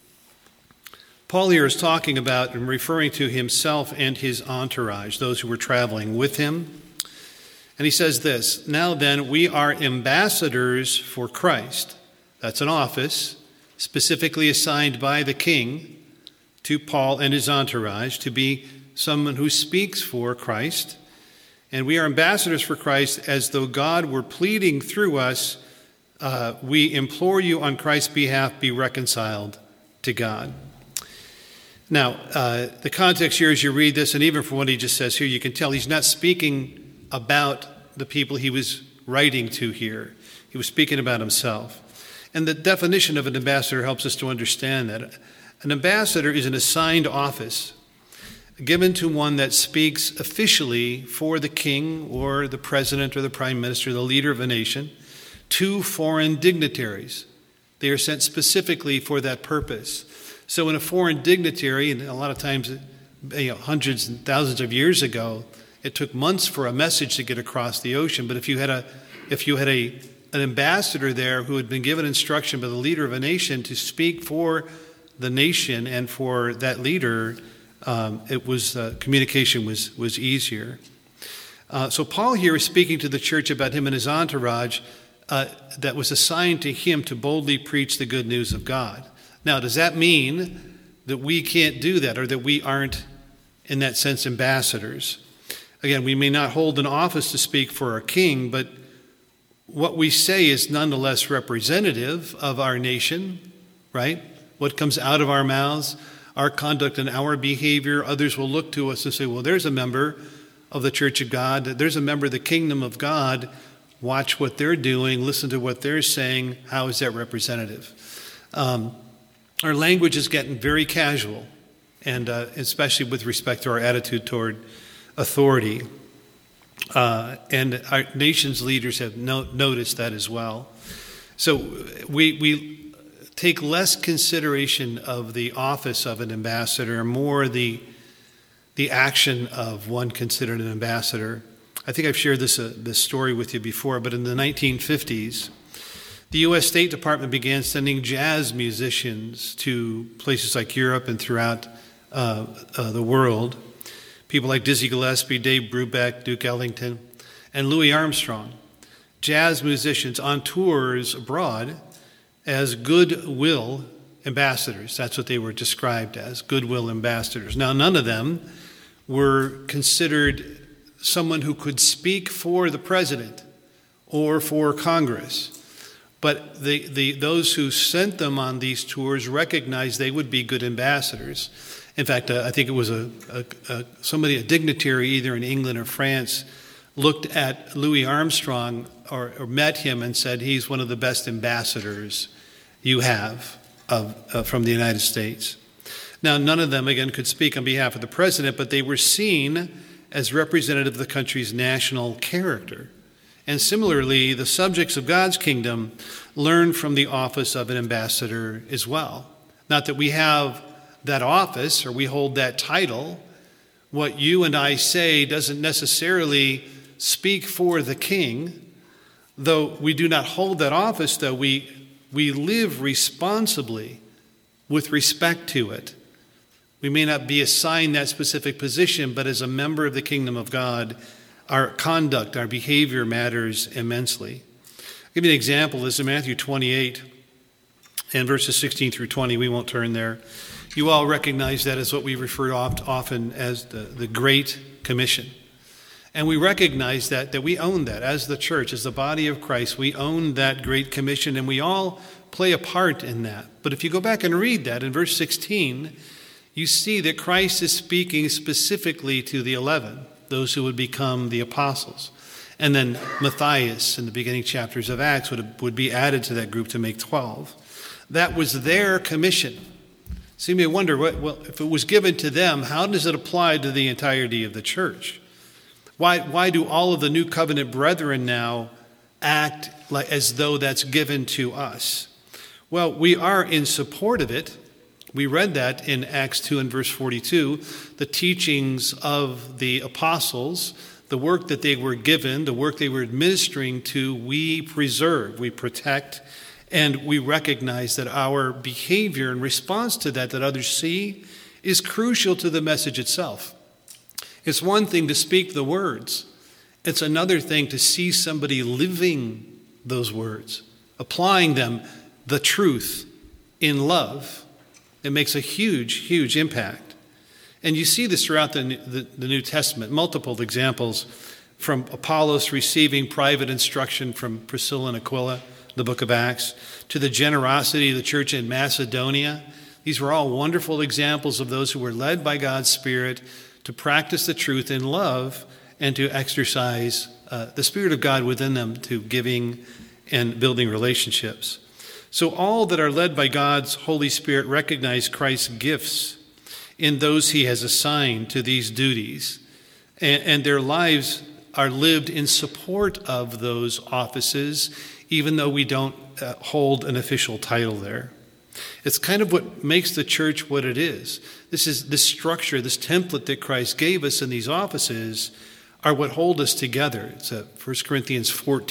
Speaker 1: Paul here is talking about and referring to himself and his entourage, those who were traveling with him. And he says this, "Now then, we are ambassadors for Christ." That's an office specifically assigned by the king to Paul and his entourage to be someone who speaks for Christ. And we are ambassadors for Christ, as though God were pleading through us. We implore you on Christ's behalf, be reconciled to God. Now, the context here as you read this, and even from what he just says here, you can tell he's not speaking about the people he was writing to here. He was speaking about himself. And the definition of an ambassador helps us to understand that. An ambassador is an assigned office given to one that speaks officially for the king or the president or the prime minister, the leader of a nation, to foreign dignitaries. They are sent specifically for that purpose. So when a foreign dignitary, and a lot of times, hundreds and thousands of years ago, it took months for a message to get across the ocean. But if you had an ambassador there who had been given instruction by the leader of a nation to speak for the nation and for that leader, communication was easier. So Paul here is speaking to the church about him and his entourage that was assigned to him to boldly preach the good news of God. Now, does that mean that we can't do that, or that we aren't, in that sense, ambassadors? Again, we may not hold an office to speak for our king, but what we say is nonetheless representative of our nation, right? What comes out of our mouths, our conduct and our behavior, others will look to us and say, well, there's a member of the Church of God, there's a member of the kingdom of God, watch what they're doing, listen to what they're saying, how is that representative? Our language is getting very casual, and especially with respect to our attitude toward authority. And our nation's leaders have noticed that as well. So we take less consideration of the office of an ambassador, more the action of one considered an ambassador. I think I've shared this story with you before, but in the 1950s, the U.S. State Department began sending jazz musicians to places like Europe and throughout the world. People like Dizzy Gillespie, Dave Brubeck, Duke Ellington, and Louis Armstrong. Jazz musicians on tours abroad as goodwill ambassadors. That's what they were described as, goodwill ambassadors. Now, none of them were considered someone who could speak for the president or for Congress. But those who sent them on these tours recognized they would be good ambassadors. In fact, I think it was a dignitary either in England or France looked at Louis Armstrong or met him and said, he's one of the best ambassadors you have from the United States. Now, none of them, again, could speak on behalf of the president, but they were seen as representative of the country's national character. And similarly, the subjects of God's kingdom learn from the office of an ambassador as well. Not that we have that office or we hold that title. What you and I say doesn't necessarily speak for the king. Though we do not hold that office, though we live responsibly with respect to it. We may not be assigned that specific position, but as a member of the kingdom of God, our conduct, our behavior matters immensely. I'll give you an example. This is Matthew 28. And verses 16 through 20, we won't turn there. You all recognize that as what we refer often as the Great Commission. And we recognize that we own that as the church, as the body of Christ. We own that Great Commission, and we all play a part in that. But if you go back and read that in verse 16, you see that Christ is speaking specifically to the 11, those who would become the apostles. And then Matthias in the beginning chapters of Acts would be added to that group to make 12. That was their commission. So you may wonder, well, if it was given to them, how does it apply to the entirety of the church? Why do all of the New Covenant brethren now act as though that's given to us? Well, we are in support of it. We read that in Acts 2 and verse 42, the teachings of the apostles, the work that they were given, the work they were administering to, we preserve, we protect, and we recognize that our behavior in response to that others see is crucial to the message itself. It's one thing to speak the words. It's another thing to see somebody living those words, applying them, the truth, in love. It makes a huge, huge impact. And you see this throughout the New Testament, multiple examples from Apollos receiving private instruction from Priscilla and Aquila, the book of Acts, to the generosity of the church in Macedonia. These were all wonderful examples of those who were led by God's Spirit to practice the truth in love and to exercise the Spirit of God within them to giving and building relationships. So all that are led by God's Holy Spirit recognize Christ's gifts in those he has assigned to these duties, and their lives are lived in support of those offices, even though we don't hold an official title there. It's kind of what makes the church what it is. This is this structure, this template that Christ gave us in these offices are what hold us together. It's a 1 Corinthians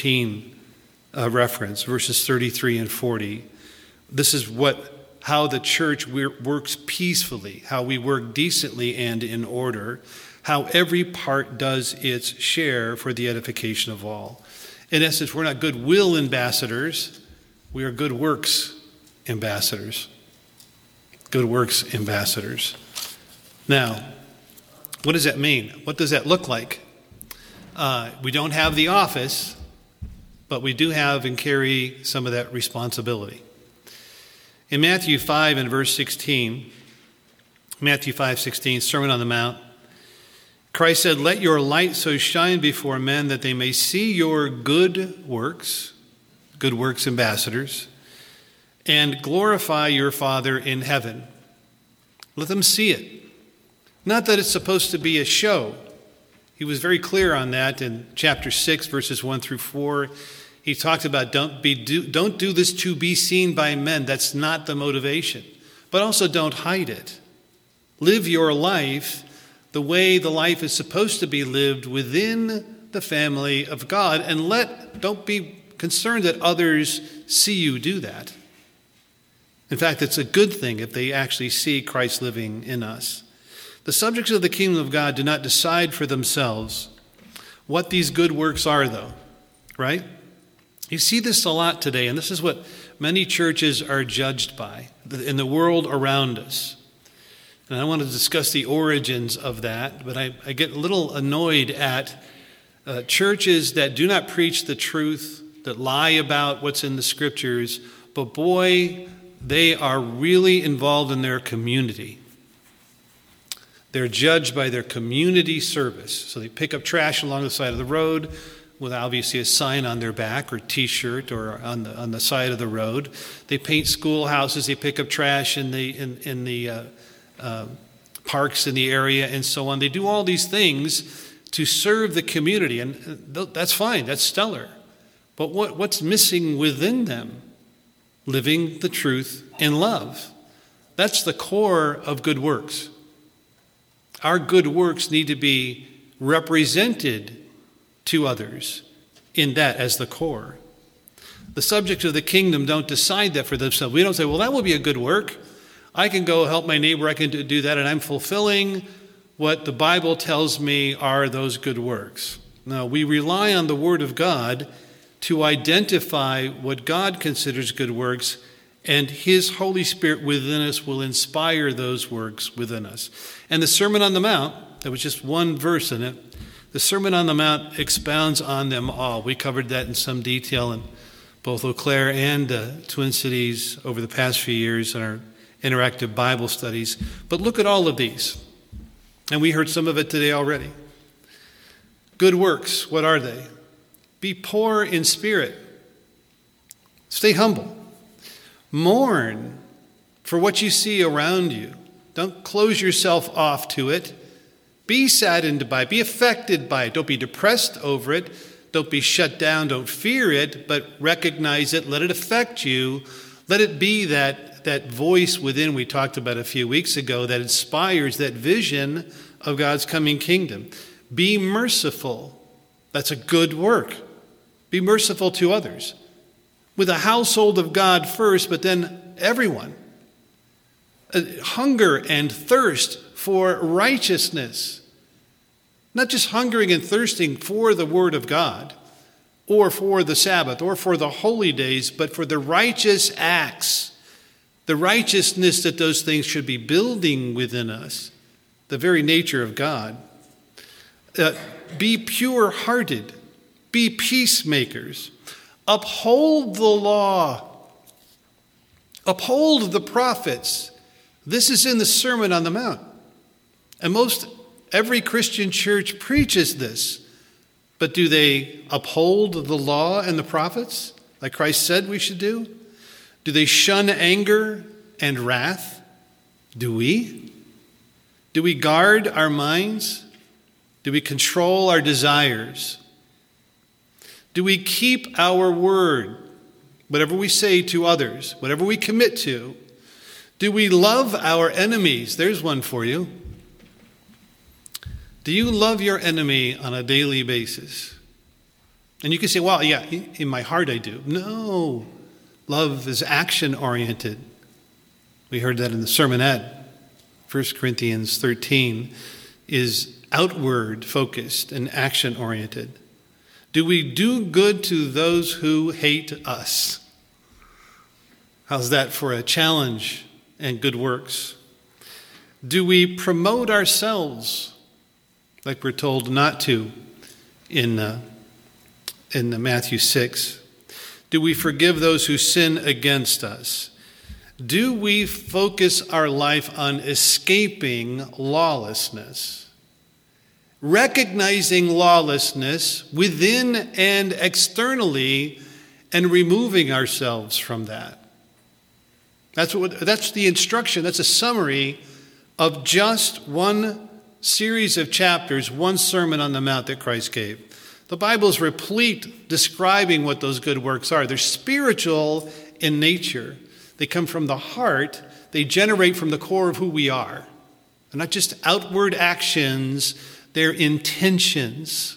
Speaker 1: 14 reference, verses 33 and 40. This is how the church works peacefully, how we work decently and in order, how every part does its share for the edification of all. In essence, we're not goodwill ambassadors, we are good works ambassadors. Good works ambassadors. Now, what does that mean? What does that look like? We don't have the office, but we do have and carry some of that responsibility. In Matthew 5 and verse 16, Matthew 5:16, Sermon on the Mount, Christ said, "Let your light so shine before men that they may see your good works ambassadors, and glorify your Father in heaven." Let them see it. Not that it's supposed to be a show. He was very clear on that in chapter 6, verses 1 through 4. He talked about don't do this to be seen by men. That's not the motivation. But also don't hide it. Live your life the way the life is supposed to be lived within the family of God, and don't be concerned that others see you do that. In fact, it's a good thing if they actually see Christ living in us. The subjects of the kingdom of God do not decide for themselves what these good works are, though, right? You see this a lot today, and this is what many churches are judged by in the world around us. And I want to discuss the origins of that, but I get a little annoyed at churches that do not preach the truth, that lie about what's in the scriptures, but boy, they are really involved in their community. They're judged by their community service. So they pick up trash along the side of the road with obviously a sign on their back or T-shirt or on the side of the road. They paint schoolhouses. They pick up trash in the parks in the area and so on. They do all these things to serve the community, and that's fine. That's stellar. But what's missing within them? Living the truth in love. That's the core of good works. Our good works need to be represented to others in that as the core. The subjects of the kingdom don't decide that for themselves. We don't say, well, that will be a good work. I can go help my neighbor. I can do that, and I'm fulfilling what the Bible tells me are those good works. No, we rely on the Word of God to identify what God considers good works And his Holy Spirit within us will inspire those works within us. And the Sermon on the Mount, there was just one verse in it, the Sermon on the Mount expounds on them all. We covered that in some detail in both Eau Claire and Twin Cities over the past few years in our interactive Bible studies. But look at all of these. And we heard some of it today already. Good works, what are they? Be poor in spirit. Stay humble. Mourn for what you see around you. Don't close yourself off to it. Be saddened by it. Be affected by it. Don't be depressed over it. Don't be shut down. Don't fear it, but recognize it. Let it affect you. Let it be that voice within we talked about a few weeks ago that inspires that vision of God's coming kingdom. Be merciful. That's a good work. Be merciful to others. With a household of God first, but then everyone. Hunger and thirst for righteousness. Not just hungering and thirsting for the Word of God, or for the Sabbath, or for the holy days, but for the righteous acts, the righteousness that those things should be building within us, the very nature of God. Be pure-hearted. Be peacemakers. Uphold the law. Uphold the prophets. This is in the Sermon on the Mount. And every Christian church preaches this. But do they uphold the law and the prophets like Christ said we should do? Do they shun anger and wrath? Do we? Do we guard our minds? Do we control our desires? Do we keep our word, whatever we say to others, whatever we commit to? Do we love our enemies? There's one for you. Do you love your enemy on a daily basis? And you can say, well, yeah, in my heart I do. No, love is action-oriented. We heard that in the sermonette. 1 Corinthians 13 is outward-focused and action-oriented. Do we do good to those who hate us? How's that for a challenge and good works? Do we promote ourselves like we're told not to in Matthew 6? Do we forgive those who sin against us? Do we focus our life on escaping lawlessness? Recognizing lawlessness within and externally and removing ourselves from that. That's the instruction. That's a summary of just one series of chapters, one Sermon on the Mount that Christ gave. The Bible is replete describing what those good works are. They're spiritual in nature. They come from the heart. They generate from the core of who we are. They're not just outward actions. Their intentions.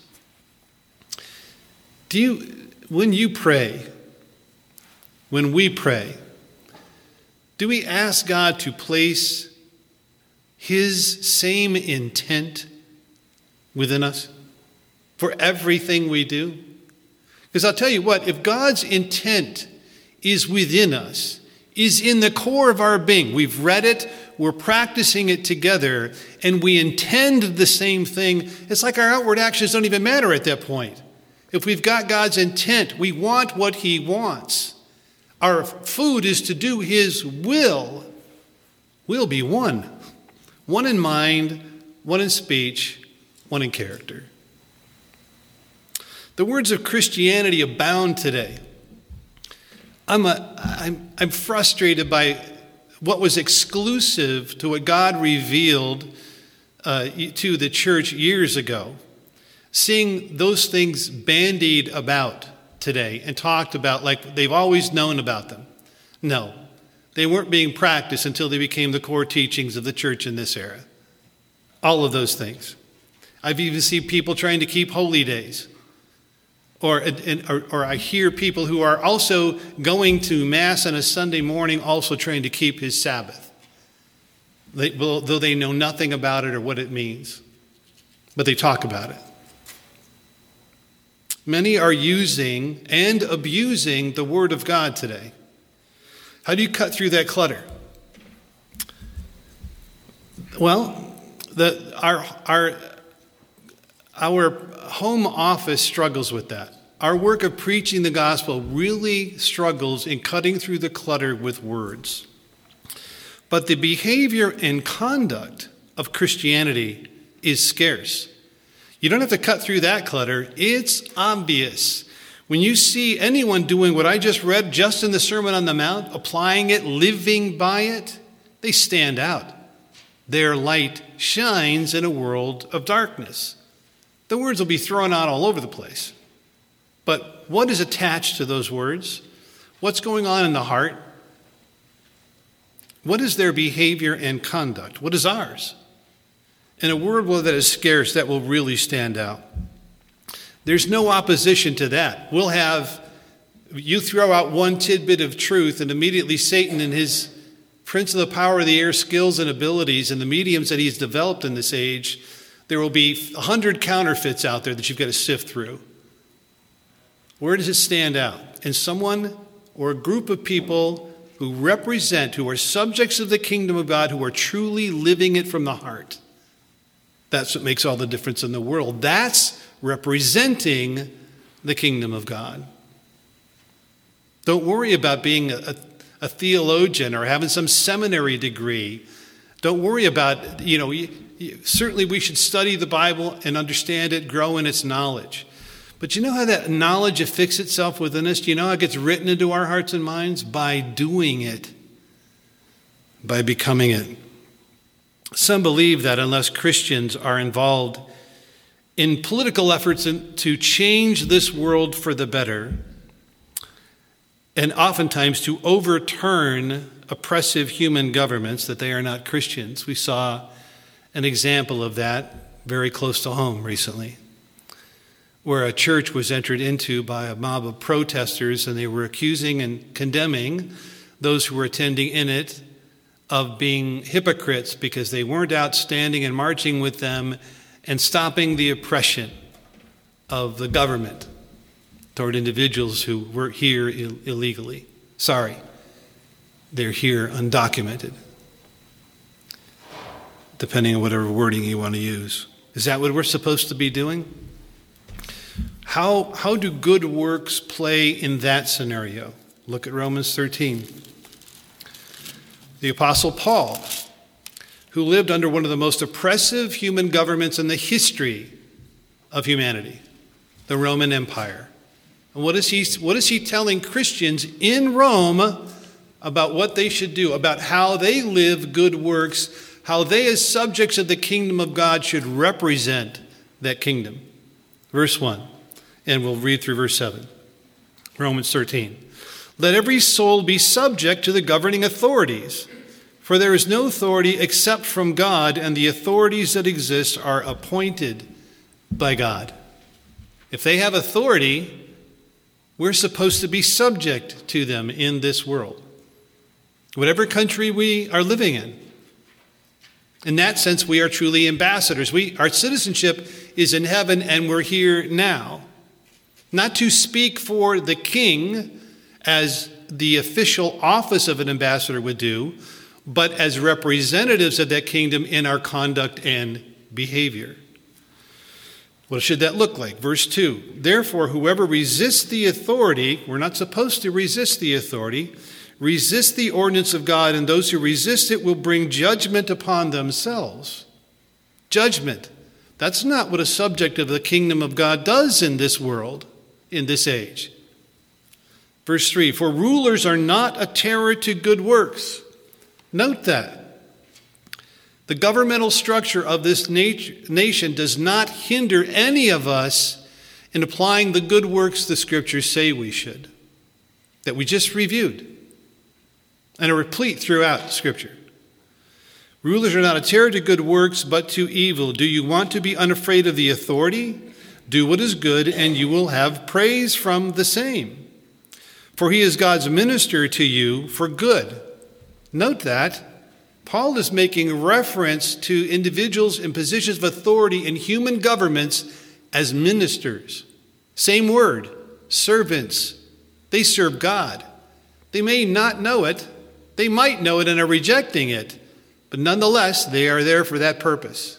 Speaker 1: When you pray, when we pray, do we ask God to place his same intent within us for everything we do? Because I'll tell you what, if God's intent is within us, is in the core of our being, we've read it, we're practicing it together, and we intend the same thing, it's like our outward actions don't even matter at that point. If we've got God's intent, we want what he wants. Our food is to do his will. We'll be one. One in mind, one in speech, one in character. The words of Christianity abound today. I'm frustrated by what was exclusive to what God revealed to the church years ago. Seeing those things bandied about today and talked about like they've always known about them. No, they weren't being practiced until they became the core teachings of the church in this era. All of those things. I've even seen people trying to keep holy days. Or I hear people who are also going to Mass on a Sunday morning also trying to keep his Sabbath, though they know nothing about it or what it means. But they talk about it. Many are using and abusing the Word of God today. How do you cut through that clutter? Well, our home office struggles with that. Our work of preaching the gospel really struggles in cutting through the clutter with words. But the behavior and conduct of Christianity is scarce. You don't have to cut through that clutter. It's obvious. When you see anyone doing what I just read just in the Sermon on the Mount, applying it, living by it, they stand out. Their light shines in a world of darkness. The words will be thrown out all over the place. But what is attached to those words? What's going on in the heart? What is their behavior and conduct? What is ours? In a world that is scarce, that will really stand out. There's no opposition to that. You throw out one tidbit of truth, and immediately Satan and his prince of the power of the air skills and abilities and the mediums that he's developed in this age, there will be 100 counterfeits out there that you've got to sift through. Where does it stand out? In someone or a group of people who are subjects of the kingdom of God, who are truly living it from the heart. That's what makes all the difference in the world. That's representing the kingdom of God. Don't worry about being a theologian or having some seminary degree. Don't worry about, certainly we should study the Bible and understand it, grow in its knowledge. But you know how that knowledge affixes itself within us? Do you know how it gets written into our hearts and minds? By doing it, by becoming it. Some believe that unless Christians are involved in political efforts to change this world for the better, and oftentimes to overturn oppressive human governments, that they are not Christians. We saw an example of that very close to home recently, where a church was entered into by a mob of protesters, and they were accusing and condemning those who were attending in it of being hypocrites because they weren't out standing and marching with them and stopping the oppression of the government toward individuals who were here illegally. Sorry, they're here undocumented, depending on whatever wording you want to use. Is that what we're supposed to be doing? How do good works play in that scenario? Look at Romans 13. The Apostle Paul, who lived under one of the most oppressive human governments in the history of humanity, the Roman Empire. And what is he telling Christians in Rome about what they should do, about how they live good works, how they as subjects of the kingdom of God should represent that kingdom? Verse 1, and we'll read through verse 7. Romans 13. Let every soul be subject to the governing authorities, for there is no authority except from God, and the authorities that exist are appointed by God. If they have authority, we're supposed to be subject to them in this world, whatever country we are living in. In that sense, we are truly ambassadors. Our citizenship is in heaven, and we're here now. Not to speak for the king, as the official office of an ambassador would do, but as representatives of that kingdom in our conduct and behavior. What should that look like? Verse 2, therefore, whoever resists the authority, we're not supposed to resist the authority, resist the ordinance of God, and those who resist it will bring judgment upon themselves. Judgment. That's not what a subject of the kingdom of God does in this world, in this age. Verse 3, for rulers are not a terror to good works. Note that. The governmental structure of this nation does not hinder any of us in applying the good works the scriptures say we should, that we just reviewed and are replete throughout Scripture. Rulers are not a terror to good works, but to evil. Do you want to be unafraid of the authority? Do what is good, and you will have praise from the same. For he is God's minister to you for good. Note that Paul is making reference to individuals in positions of authority in human governments as ministers. Same word, servants. They serve God. They may not know it. They might know it and are rejecting it. But nonetheless, they are there for that purpose.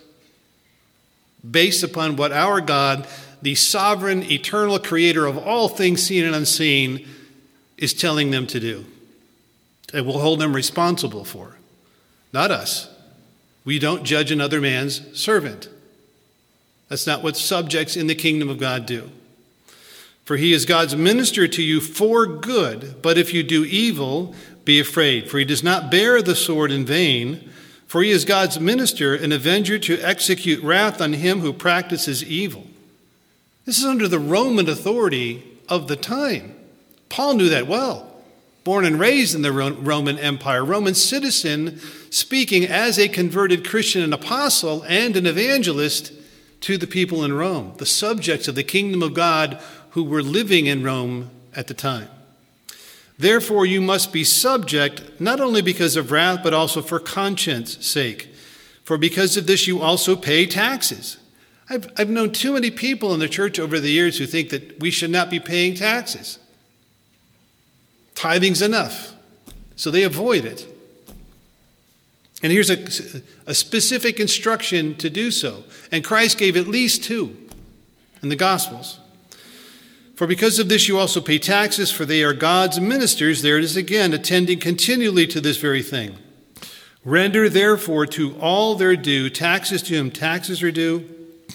Speaker 1: Based upon what our God, the sovereign, eternal creator of all things seen and unseen, is telling them to do. And we'll hold them responsible for. Not us. We don't judge another man's servant. That's not what subjects in the kingdom of God do. For he is God's minister to you for good, but if you do evil, be afraid. For he does not bear the sword in vain, for he is God's minister, an avenger to execute wrath on him who practices evil. This is under the Roman authority of the time. Paul knew that well. Born and raised in the Roman Empire, Roman citizen, speaking as a converted Christian, an apostle, and an evangelist to the people in Rome, the subjects of the kingdom of God who were living in Rome at the time. Therefore, you must be subject, not only because of wrath, but also for conscience sake. For because of this, you also pay taxes. I've known too many people in the church over the years who think that we should not be paying taxes. Tithing's enough. So they avoid it. And here's a specific instruction to do so. And Christ gave at least 2 in the Gospels. For because of this you also pay taxes, for they are God's ministers. There it is again, attending continually to this very thing. Render therefore to all their due, taxes to whom taxes are due.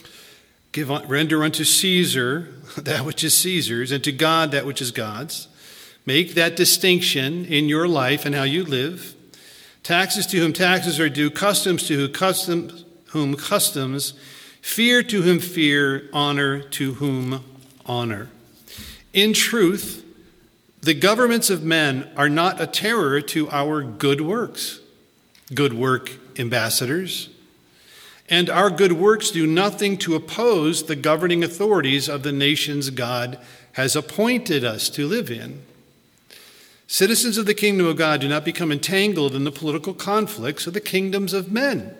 Speaker 1: Render unto Caesar that which is Caesar's, and to God that which is God's. Make that distinction in your life and how you live. Taxes to whom taxes are due, customs to whom customs, fear to whom fear, honor to whom honor. In truth, the governments of men are not a terror to our good works, good work ambassadors, and our good works do nothing to oppose the governing authorities of the nations God has appointed us to live in. Citizens of the kingdom of God do not become entangled in the political conflicts of the kingdoms of men.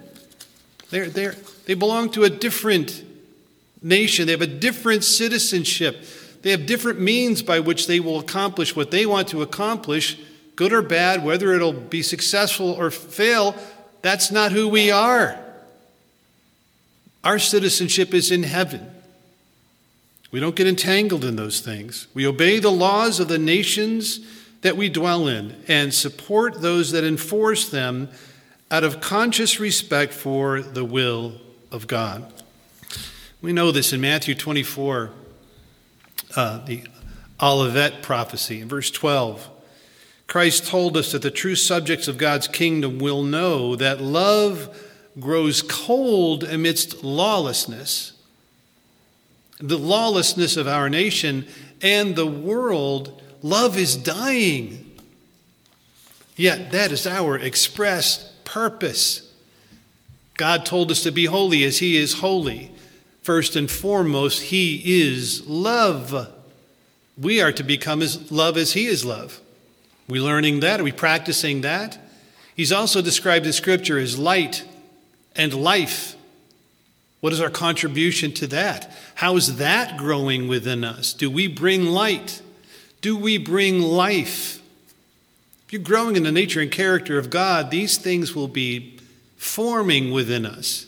Speaker 1: They belong to a different nation. They have a different citizenship. They have different means by which they will accomplish what they want to accomplish, good or bad, whether it'll be successful or fail. That's not who we are. Our citizenship is in heaven. We don't get entangled in those things. We obey the laws of the nations that we dwell in and support those that enforce them out of conscious respect for the will of God. We know this in Matthew 24, the Olivet prophecy. In verse 12, Christ told us that the true subjects of God's kingdom will know that love grows cold amidst lawlessness. The lawlessness of our nation and the world, love is dying. Yet that is our express purpose. God told us to be holy as he is holy. First and foremost, he is love. We are to become as love as he is love. Are we learning that? Are we practicing that? He's also described in Scripture as light and life. What is our contribution to that? How is that growing within us? Do we bring light? Do we bring life? If you're growing in the nature and character of God, these things will be forming within us.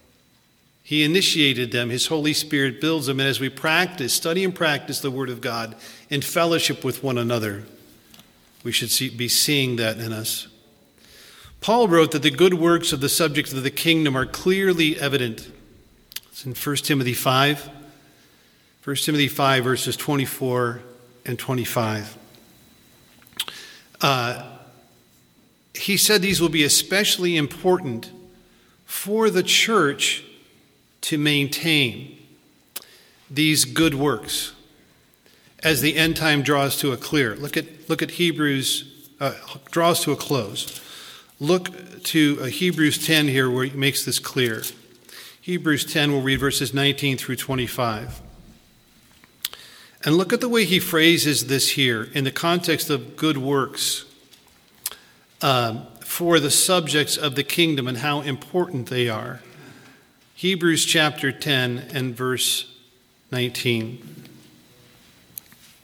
Speaker 1: He initiated them. His Holy Spirit builds them. And as we study and practice the Word of God in fellowship with one another, we should be seeing that in us. Paul wrote that the good works of the subjects of the kingdom are clearly evident. It's in 1 Timothy 5. 1 Timothy 5, verses 24 and 25. He said these will be especially important for the church to maintain these good works as the end time draws to a clear. Look at Hebrews, draws to a close. Look to Hebrews 10 here where he makes this clear. Hebrews 10, we'll read verses 19 through 25. And look at the way he phrases this here in the context of good works for the subjects of the kingdom and how important they are. Hebrews chapter 10 and verse 19.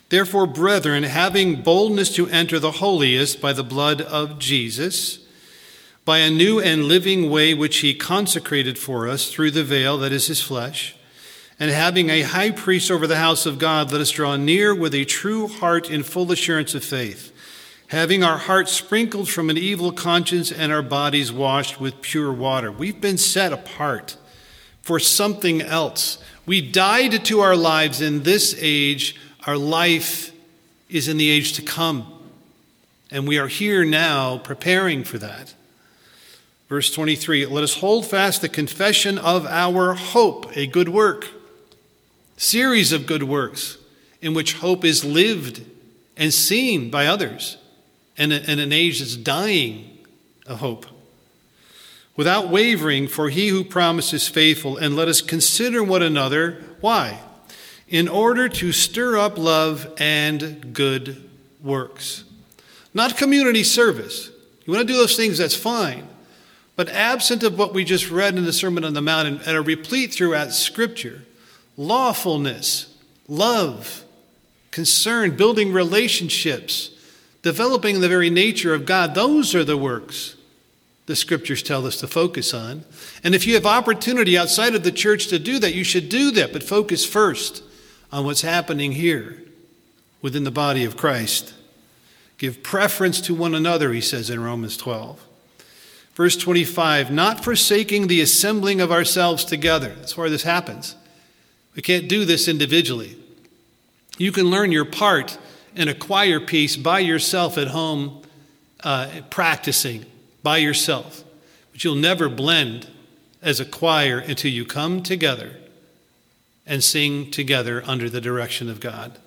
Speaker 1: Therefore, brethren, having boldness to enter the holiest by the blood of Jesus, by a new and living way which he consecrated for us through the veil, that is his flesh, and having a high priest over the house of God, let us draw near with a true heart in full assurance of faith, having our hearts sprinkled from an evil conscience and our bodies washed with pure water. We've been set apart for something else. We died to our lives in this age. Our life is in the age to come. And we are here now preparing for that. Verse 23, let us hold fast the confession of our hope, a good work, series of good works in which hope is lived and seen by others in an age that's dying of hope. Without wavering, for he who promises faithful, and let us consider one another. Why? In order to stir up love and good works. Not community service. You want to do those things, that's fine. But absent of what we just read in the Sermon on the Mount and are replete throughout Scripture, lawfulness, love, concern, building relationships, developing the very nature of God, those are the works the Scriptures tell us to focus on. And if you have opportunity outside of the church to do that, you should do that, but focus first on what's happening here within the body of Christ. Give preference to one another, he says in Romans 12. Verse 25, not forsaking the assembling of ourselves together. That's where this happens. We can't do this individually. You can learn your part in a choir piece by yourself at home, practicing by yourself. But you'll never blend as a choir until you come together and sing together under the direction of God.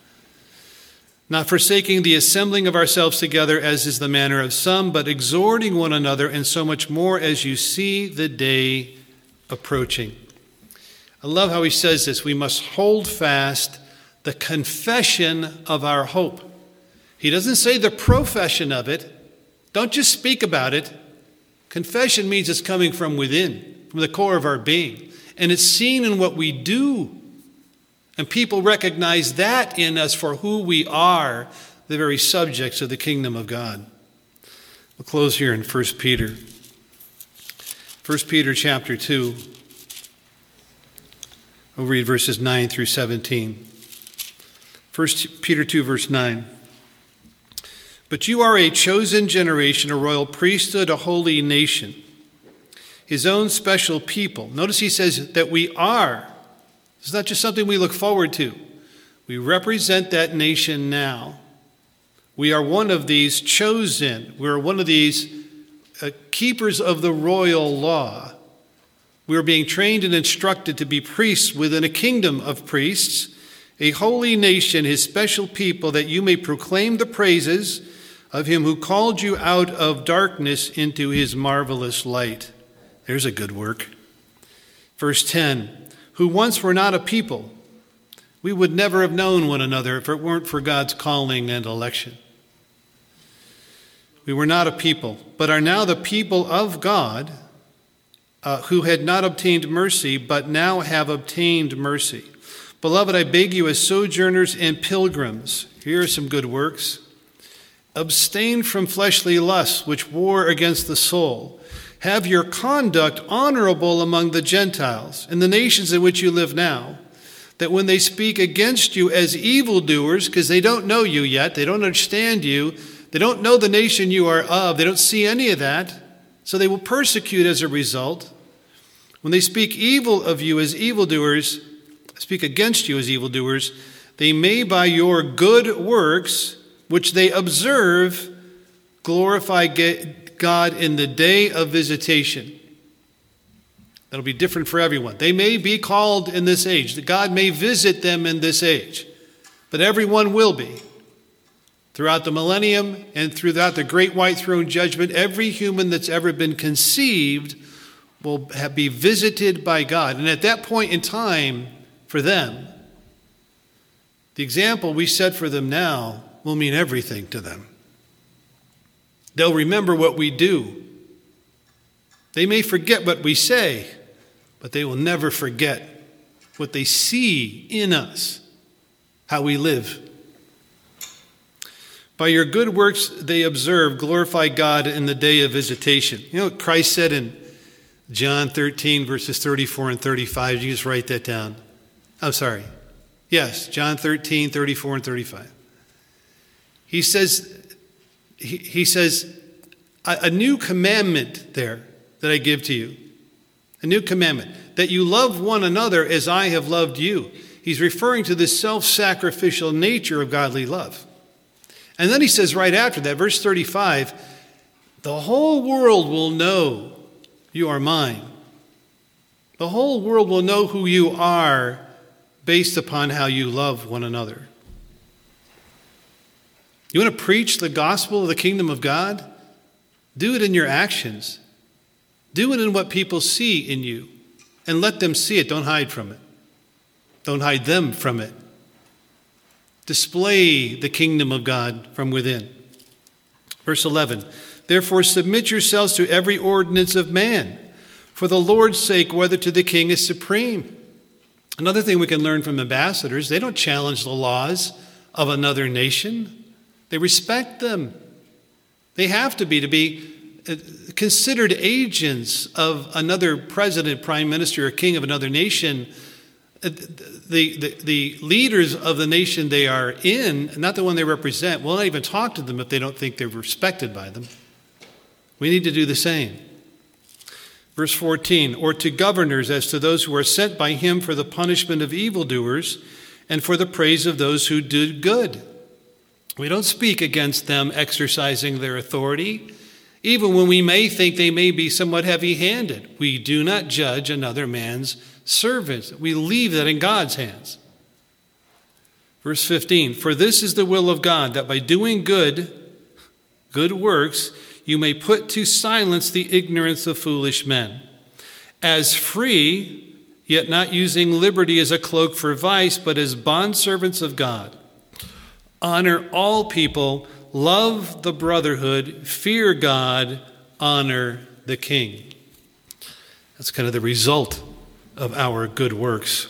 Speaker 1: Not forsaking the assembling of ourselves together, as is the manner of some, but exhorting one another, and so much more as you see the day approaching. I love how he says this. We must hold fast the confession of our hope. He doesn't say the profession of it. Don't just speak about it. Confession means it's coming from within, from the core of our being. And it's seen in what we do. And people recognize that in us for who we are, the very subjects of the kingdom of God. We'll close here in 1 Peter. 1 Peter chapter 2. We'll read verses 9 through 17. 1 Peter 2, verse 9. But you are a chosen generation, a royal priesthood, a holy nation, his own special people. Notice he says that we are. It's not just something we look forward to. We represent that nation now. We are one of these chosen. We're one of these keepers of the royal law. We are being trained and instructed to be priests within a kingdom of priests, a holy nation, his special people, that you may proclaim the praises of him who called you out of darkness into his marvelous light. There's a good work. Verse 10, who once were not a people. We would never have known one another if it weren't for God's calling and election. We were not a people, but are now the people of God, who had not obtained mercy, but now have obtained mercy. Beloved, I beg you as sojourners and pilgrims, here are some good works. Abstain from fleshly lusts which war against the soul. Have your conduct honorable among the Gentiles and the nations in which you live now, that when they speak against you as evildoers, because they don't know you yet, they don't understand you, they don't know the nation you are of, they don't see any of that, so they will persecute as a result. When they speak evil of you as evildoers, speak against you as evildoers, they may by your good works, which they observe, glorify God in the day of visitation. That'll be different for everyone. They may be called in this age. That God may visit them in this age. But everyone will be. Throughout the millennium and throughout the great white throne judgment, every human that's ever been conceived will be visited by God. And at that point in time, for them, the example we set for them now will mean everything to them. They'll remember what we do. They may forget what we say, but they will never forget what they see in us, how we live. By your good works they observe, glorify God in the day of visitation. You know what Christ said in John 13, verses 34 and 35? You just write that down. I'm sorry. Yes, John 13, 34 and 35. He says, a new commandment there that I give to you. A new commandment, that you love one another as I have loved you. He's referring to the self-sacrificial nature of godly love. And then he says right after that, verse 35, the whole world will know you are mine. The whole world will know who you are based upon how you love one another. You want to preach the gospel of the kingdom of God? Do it in your actions. Do it in what people see in you. And let them see it. Don't hide from it. Don't hide them from it. Display the kingdom of God from within. Verse 11, therefore submit yourselves to every ordinance of man, for the Lord's sake, whether to the king is supreme. Another thing we can learn from ambassadors, they don't challenge the laws of another nation. They respect them. They have to be considered agents of another president, prime minister, or king of another nation. The leaders of the nation they are in, not the one they represent, will not even talk to them if they don't think they're respected by them. We need to do the same. Verse 14, or to governors as to those who are sent by him for the punishment of evildoers and for the praise of those who do good. We don't speak against them exercising their authority, even when we may think they may be somewhat heavy-handed. We do not judge another man's servants. We leave that in God's hands. Verse 15, for this is the will of God, that by doing good works, you may put to silence the ignorance of foolish men. As free, yet not using liberty as a cloak for vice, but as bondservants of God. Honor all people, love the brotherhood, fear God, honor the king. That's kind of the result of our good works.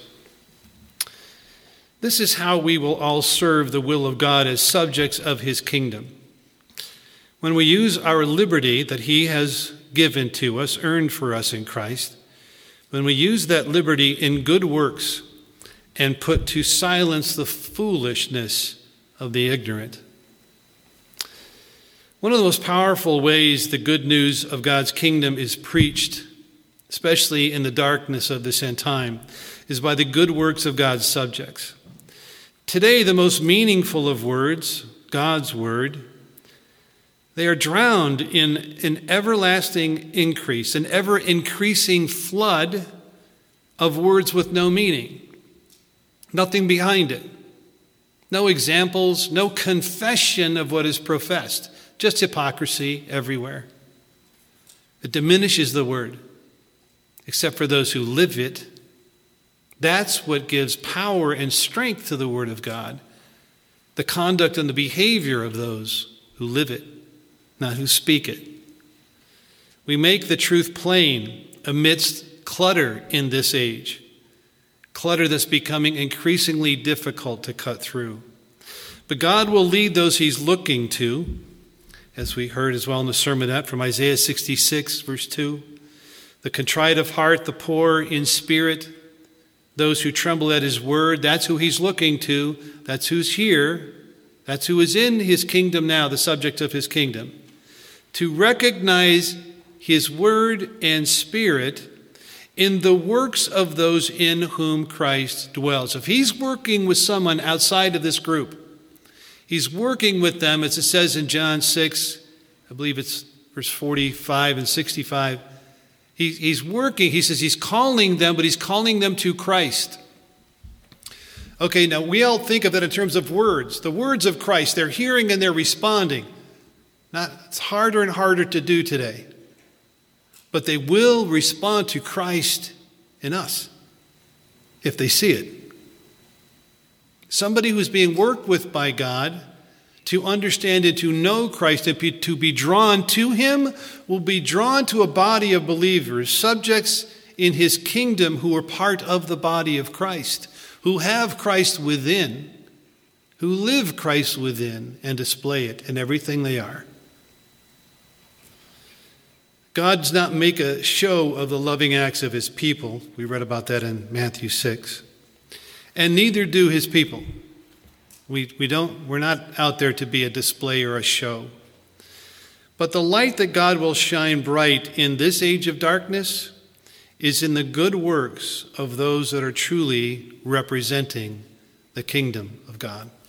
Speaker 1: This is how we will all serve the will of God as subjects of his kingdom. When we use our liberty that he has given to us, earned for us in Christ, when we use that liberty in good works and put to silence the foolishness of the ignorant. One of the most powerful ways the good news of God's kingdom is preached, especially in the darkness of this end time, is by the good works of God's subjects. Today, the most meaningful of words, God's word, they are drowned in an everlasting increase, an ever-increasing flood of words with no meaning, nothing behind it, no examples, no confession of what is professed, just hypocrisy everywhere. It diminishes the word, except for those who live it. That's what gives power and strength to the word of God, the conduct and the behavior of those who live it, not who speak it. We make the truth plain amidst clutter in this age, clutter that's becoming increasingly difficult to cut through. But God will lead those he's looking to, as we heard as well in the sermonette from Isaiah 66, verse 2. The contrite of heart, the poor in spirit, those who tremble at his word, that's who he's looking to. That's who's here. That's who is in his kingdom now, the subject of his kingdom. To recognize his word and spirit in the works of those in whom Christ dwells. If he's working with someone outside of this group, he's working with them, as it says in John 6, I believe it's verse 45 and 65. He's working, he says he's calling them, but he's calling them to Christ. Okay, now we all think of that in terms of words. The words of Christ, they're hearing and they're responding. It's harder and harder to do today. But they will respond to Christ in us if they see it. Somebody who's being worked with by God to understand and to know Christ and to be drawn to him will be drawn to a body of believers, subjects in his kingdom who are part of the body of Christ, who have Christ within who live Christ within and display it in everything they are. God does not make a show of the loving acts of his people. We read about that in Matthew 6. And neither do his people. We're not out there to be a display or a show. But the light that God will shine bright in this age of darkness is in the good works of those that are truly representing the kingdom of God.